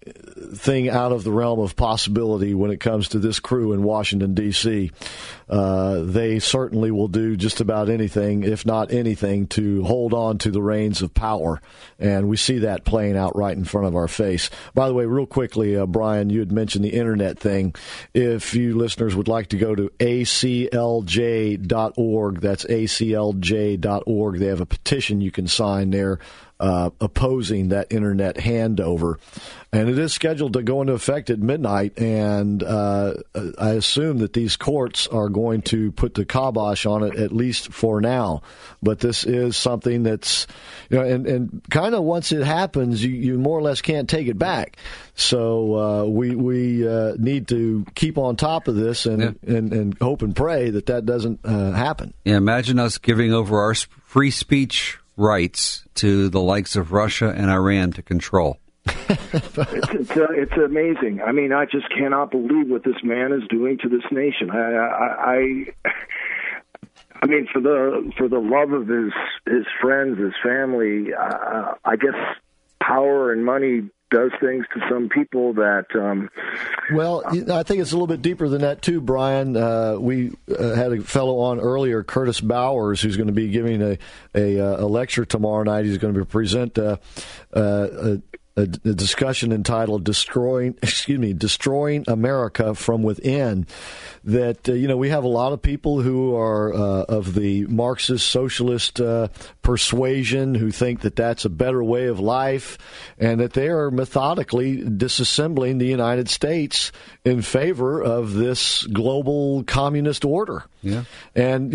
thing out of the realm of possibility when it comes to this crew in Washington, D.C. They certainly will do just about anything, if not anything, to hold on to the reins of power. And we see that playing out right in front of our face. By the way, real quickly, Brian, you had mentioned the internet thing. If you listeners would like to go to aclj.org, that's aclj.org, they have a petition you can sign there opposing that internet handover. And it is scheduled to go into effect at midnight, and I assume that these courts are going to put the kibosh on it, at least for now. But this is something that's, and kind of once it happens, you more or less can't take it back. So we need to keep on top of this and hope and pray that doesn't happen. Yeah, imagine us giving over our free speech rights to the likes of Russia and Iran to control. It's amazing. I mean, I just cannot believe what this man is doing to this nation. I mean, for the love of his friends, his family, I guess power and money does things to some people that... Well, I think it's a little bit deeper than that, too, Brian. We had a fellow on earlier, Curtis Bowers, who's going to be giving a lecture tomorrow night. He's going to present a discussion entitled Destroying America from Within. That, we have a lot of people who are of the Marxist socialist persuasion who think that that's a better way of life, and that they are methodically disassembling the United States in favor of this global communist order. Yeah. And,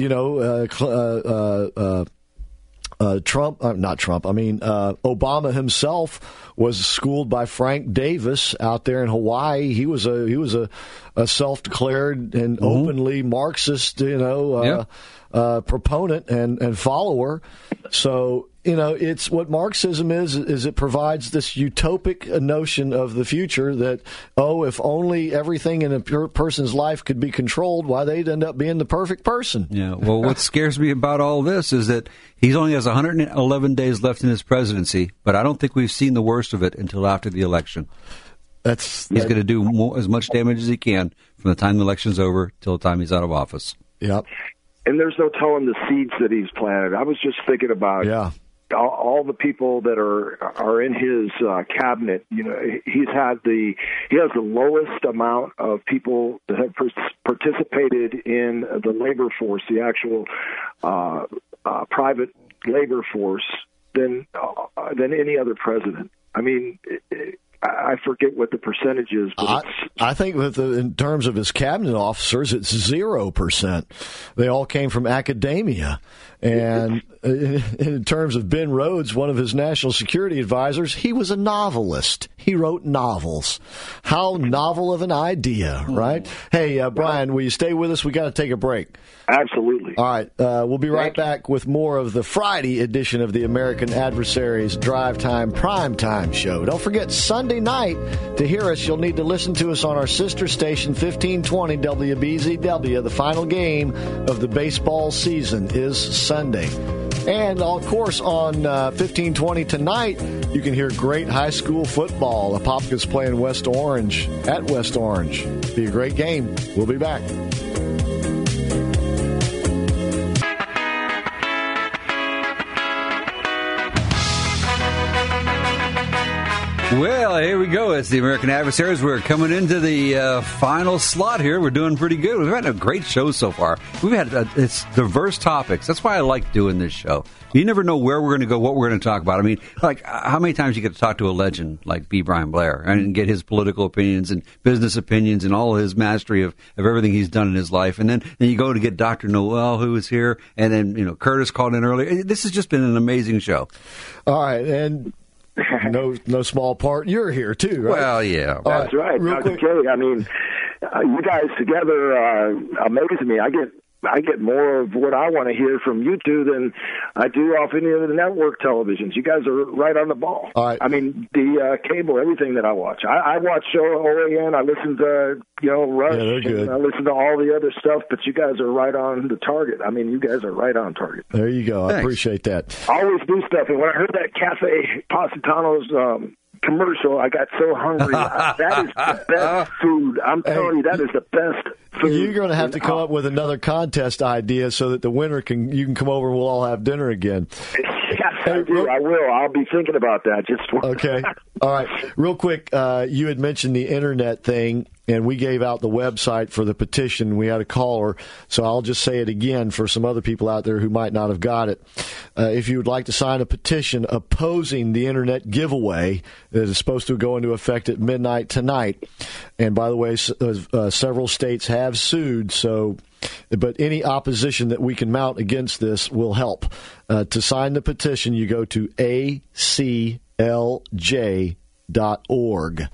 Obama himself was schooled by Frank Davis out there in Hawaii. He was a self-declared and openly Marxist, proponent and follower. So, it's what Marxism is it provides this utopic notion of the future that, if only everything in a person's life could be controlled, why they'd end up being the perfect person. Yeah. Well, what scares me about all this is that he only has 111 days left in his presidency, but I don't think we've seen the worst of it until after the election. He's going to do as much damage as he can from the time the election's over till the time he's out of office. Yep. And there's no telling the seeds that he's planted. I was just thinking about all the people that are in his cabinet. He has the lowest amount of people that have participated in the labor force, the actual private labor force, than any other president. I mean, I forget what the percentage is, but I think that in terms of his cabinet officers, it's 0%. They all came from academia. And in terms of Ben Rhodes, one of his national security advisors, he was a novelist. He wrote novels. How novel of an idea, right? Hey, Brian, will you stay with us? We got to take a break. Absolutely. All right. We'll be right back with more of the Friday edition of the American Adversaries Drive Time Prime Time Show. Don't forget, Sunday night, to hear us, you'll need to listen to us on our sister station, 1520 WBZW. The final game of the baseball season is Sunday. And, of course, on 1520 tonight, you can hear great high school football. Apopka's playing West Orange at West Orange. Be a great game. We'll be back. Well, here we go. It's the American Adversaries. We're coming into the final slot here. We're doing pretty good. We've had a great show so far. We've had it's diverse topics. That's why I like doing this show. You never know where we're going to go, what we're going to talk about. I mean, like, how many times you get to talk to a legend like B. Brian Blair and get his political opinions and business opinions and all his mastery of everything he's done in his life. And then you go to get Dr. Noel, who is here, and then, Curtis called in earlier. This has just been an amazing show. All right, and... No small part. You're here too, right? Well, yeah, that's right. Dr. K, I mean, you guys together amaze me. I get more of what I want to hear from you two than I do off any of the network televisions. You guys are right on the ball. All right. I mean, the cable, everything that I watch. I watch OAN. I listen to Rush. Yeah, they're good. I listen to all the other stuff, but you guys are right on the target. I mean, you guys are right on target. There you go. Thanks. I appreciate that. I always do stuff, and when I heard that Cafe Positano's commercial, I got so hungry. That is the best food. I'm telling you, that is the best food. You're going to have to come up with another contest idea so that the winner you can come over and we'll all have dinner again. Yes, I do. I will. I'll be thinking about that. Okay. All right. Real quick, you had mentioned the internet thing, and we gave out the website for the petition. We had a caller, so I'll just say it again for some other people out there who might not have got it. If you would like to sign a petition opposing the internet giveaway that is supposed to go into effect at midnight tonight, and by the way, several states have sued, but any opposition that we can mount against this will help. To sign the petition, you go to aclj.org.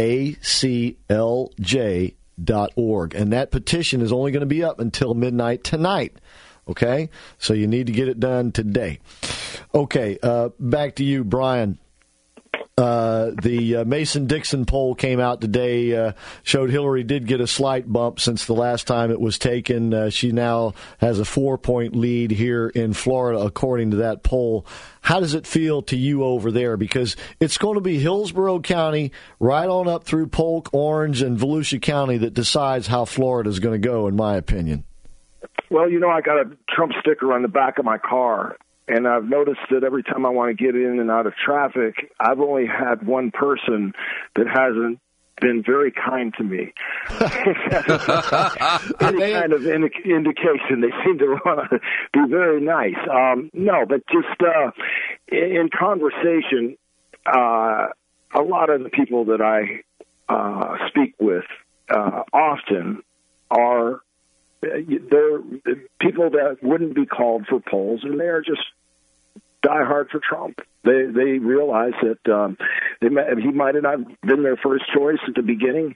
aclj.org. And that petition is only going to be up until midnight tonight. Okay? So you need to get it done today. Okay, back to you, Brian. The Mason-Dixon poll came out today, showed Hillary did get a slight bump since the last time it was taken. She now has a 4-point lead here in Florida, according to that poll. How does it feel to you over there? Because it's going to be Hillsborough County right on up through Polk, Orange, and Volusia County that decides how Florida is going to go, in my opinion. Well, I got a Trump sticker on the back of my car. And I've noticed that every time I want to get in and out of traffic, I've only had one person that hasn't been very kind to me. Any kind of indication, they seem to want to be very nice. No, but just in conversation, a lot of the people that I speak with often are they're people that wouldn't be called for polls, and they're just die hard for Trump. They realize that he might have not been their first choice at the beginning.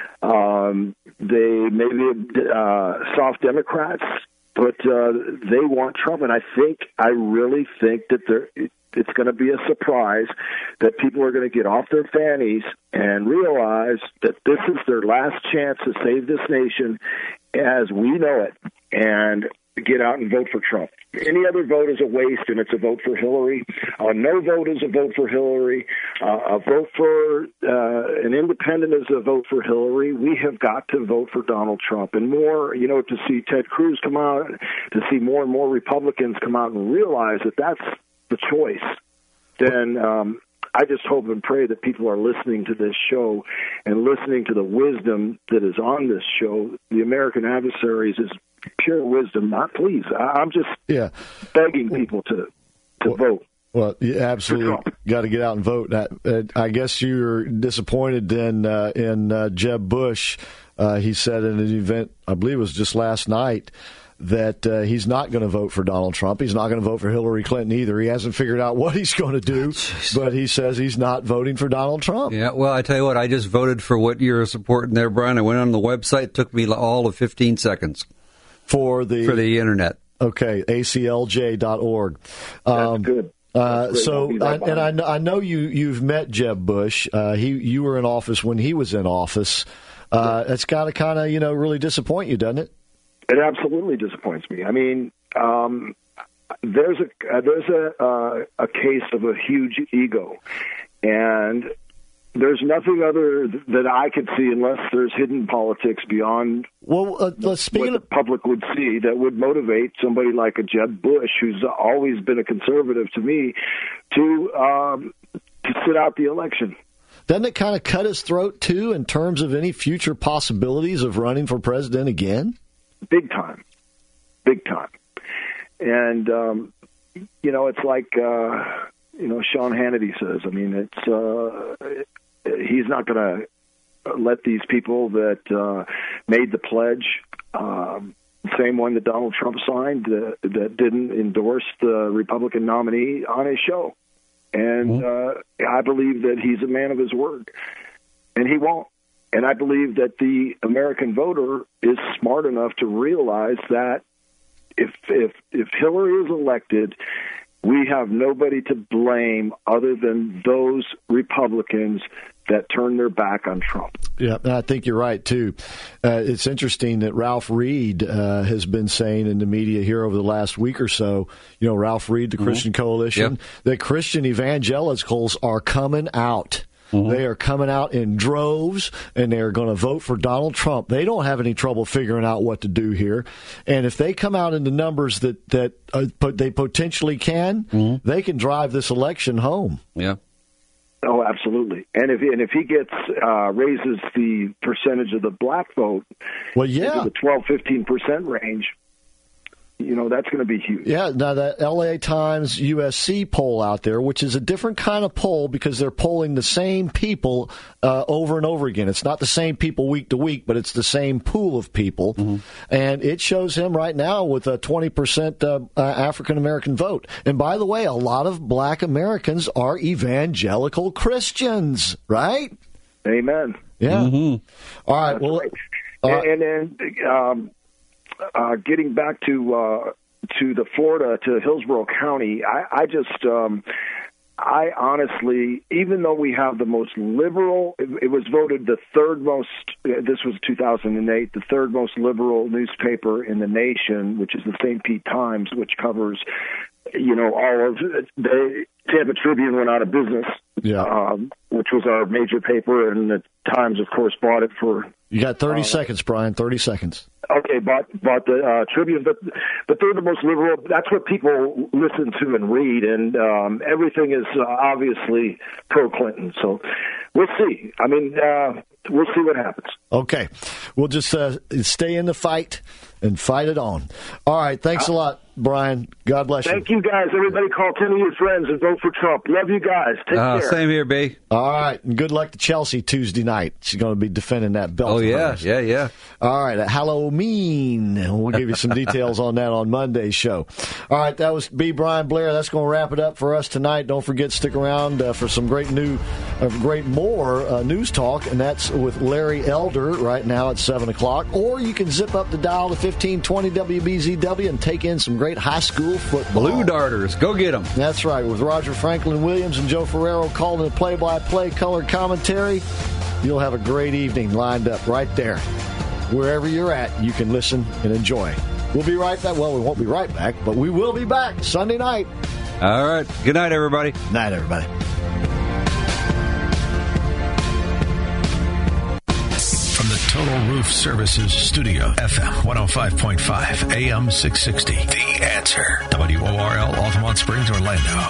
They may be soft Democrats, but they want Trump, and I really think that it's going to be a surprise that people are going to get off their fannies and realize that this is their last chance to save this nation as we know it, and get out and vote for Trump. Any other vote is a waste, and it's a vote for Hillary. No vote is a vote for Hillary. A vote for an independent is a vote for Hillary. We have got to vote for Donald Trump. And more, to see Ted Cruz come out, to see more and more Republicans come out and realize that that's the choice, then I just hope and pray that people are listening to this show and listening to the wisdom that is on this show. The American Adversaries is pure wisdom, not please. I'm just begging people to vote. Well, you absolutely got to get out and vote. I guess you're disappointed then in Jeb Bush. He said in an event, I believe it was just last night, that he's not going to vote for Donald Trump. He's not going to vote for Hillary Clinton either. He hasn't figured out what he's going to do, but he says he's not voting for Donald Trump. Yeah, well, I tell you what, I just voted for what you're supporting there, Brian. I went on the website. It took me all of 15 seconds. For the internet. Okay, aclj.org. That's good. I know you've met Jeb Bush. You were in office when he was in office. It's got to kind of really disappoint you, doesn't it? It absolutely disappoints me. I mean, there's a case of a huge ego, and there's nothing other that I could see, unless there's hidden politics beyond what the public would see, that would motivate somebody like a Jeb Bush, who's always been a conservative to me, to sit out the election. Doesn't it kind of cut his throat, too, in terms of any future possibilities of running for president again? Big time. And, it's like, Sean Hannity says, I mean, he's not going to let these people that made the pledge, same one that Donald Trump signed, that didn't endorse the Republican nominee, on his show. And I believe that he's a man of his word, and he won't. And I believe that the American voter is smart enough to realize that if Hillary is elected, we have nobody to blame other than those Republicans that turn their back on Trump. Yeah, I think you're right, too. It's interesting that Ralph Reed has been saying in the media here over the last week or so, Ralph Reed, the Christian Coalition, that Christian evangelicals are coming out. They are coming out in droves, and they're going to vote for Donald Trump. They don't have any trouble figuring out what to do here. And if they come out in the numbers that they potentially can, they can drive this election home. Yeah. Oh, absolutely. And if he gets raises the percentage of the black vote, into the 12-15% range, that's going to be huge. Yeah, now the LA Times USC poll out there, which is a different kind of poll because they're polling the same people over and over again. It's not the same people week to week, but it's the same pool of people. And it shows him right now with a 20% African-American vote. And by the way, a lot of black Americans are evangelical Christians, right? Amen. Yeah. All right. Well, and then getting back to the Florida, to Hillsborough County, I honestly, even though we have the most liberal, it was voted the third most, this was 2008, the third most liberal newspaper in the nation, which is the St. Pete Times, which covers, all of the Tampa Tribune went out of business, which was our major paper, and the Times, of course, bought it for... You got 30 seconds, Brian, 30 seconds. Okay, bought the Tribune, but they're the most liberal. That's what people listen to and read, and everything is obviously pro-Clinton. So we'll see. I mean, we'll see what happens. Okay. We'll just stay in the fight and fight it on. All right. Thanks a lot, Brian. God bless you. Thank you, guys. Everybody call 10 of your friends and vote for Trump. Love you guys. Take care. Same here, B. All right. And good luck to Chelsea Tuesday night. She's going to be defending that belt. Oh, yeah. Yeah. All right. Halloween. We'll give you some details on that on Monday's show. All right. That was B. Brian Blair. That's going to wrap it up for us tonight. Don't forget, stick around for some great more news talk, and that's with Larry Elder right now at 7 o'clock. Or you can zip up the dial to 1520 WBZW and take in some great high school football. Blue Darters. Go get them. That's right. With Roger Franklin Williams and Joe Ferrero calling the play-by-play color commentary, you'll have a great evening lined up right there. Wherever you're at, you can listen and enjoy. We'll be right back. Well, we won't be right back, but we will be back Sunday night. All right. Good night, everybody. Night, everybody. From the Total Roof Services Studio, FM 105.5, AM 660. The Answer. WORL, Altamont Springs, Orlando.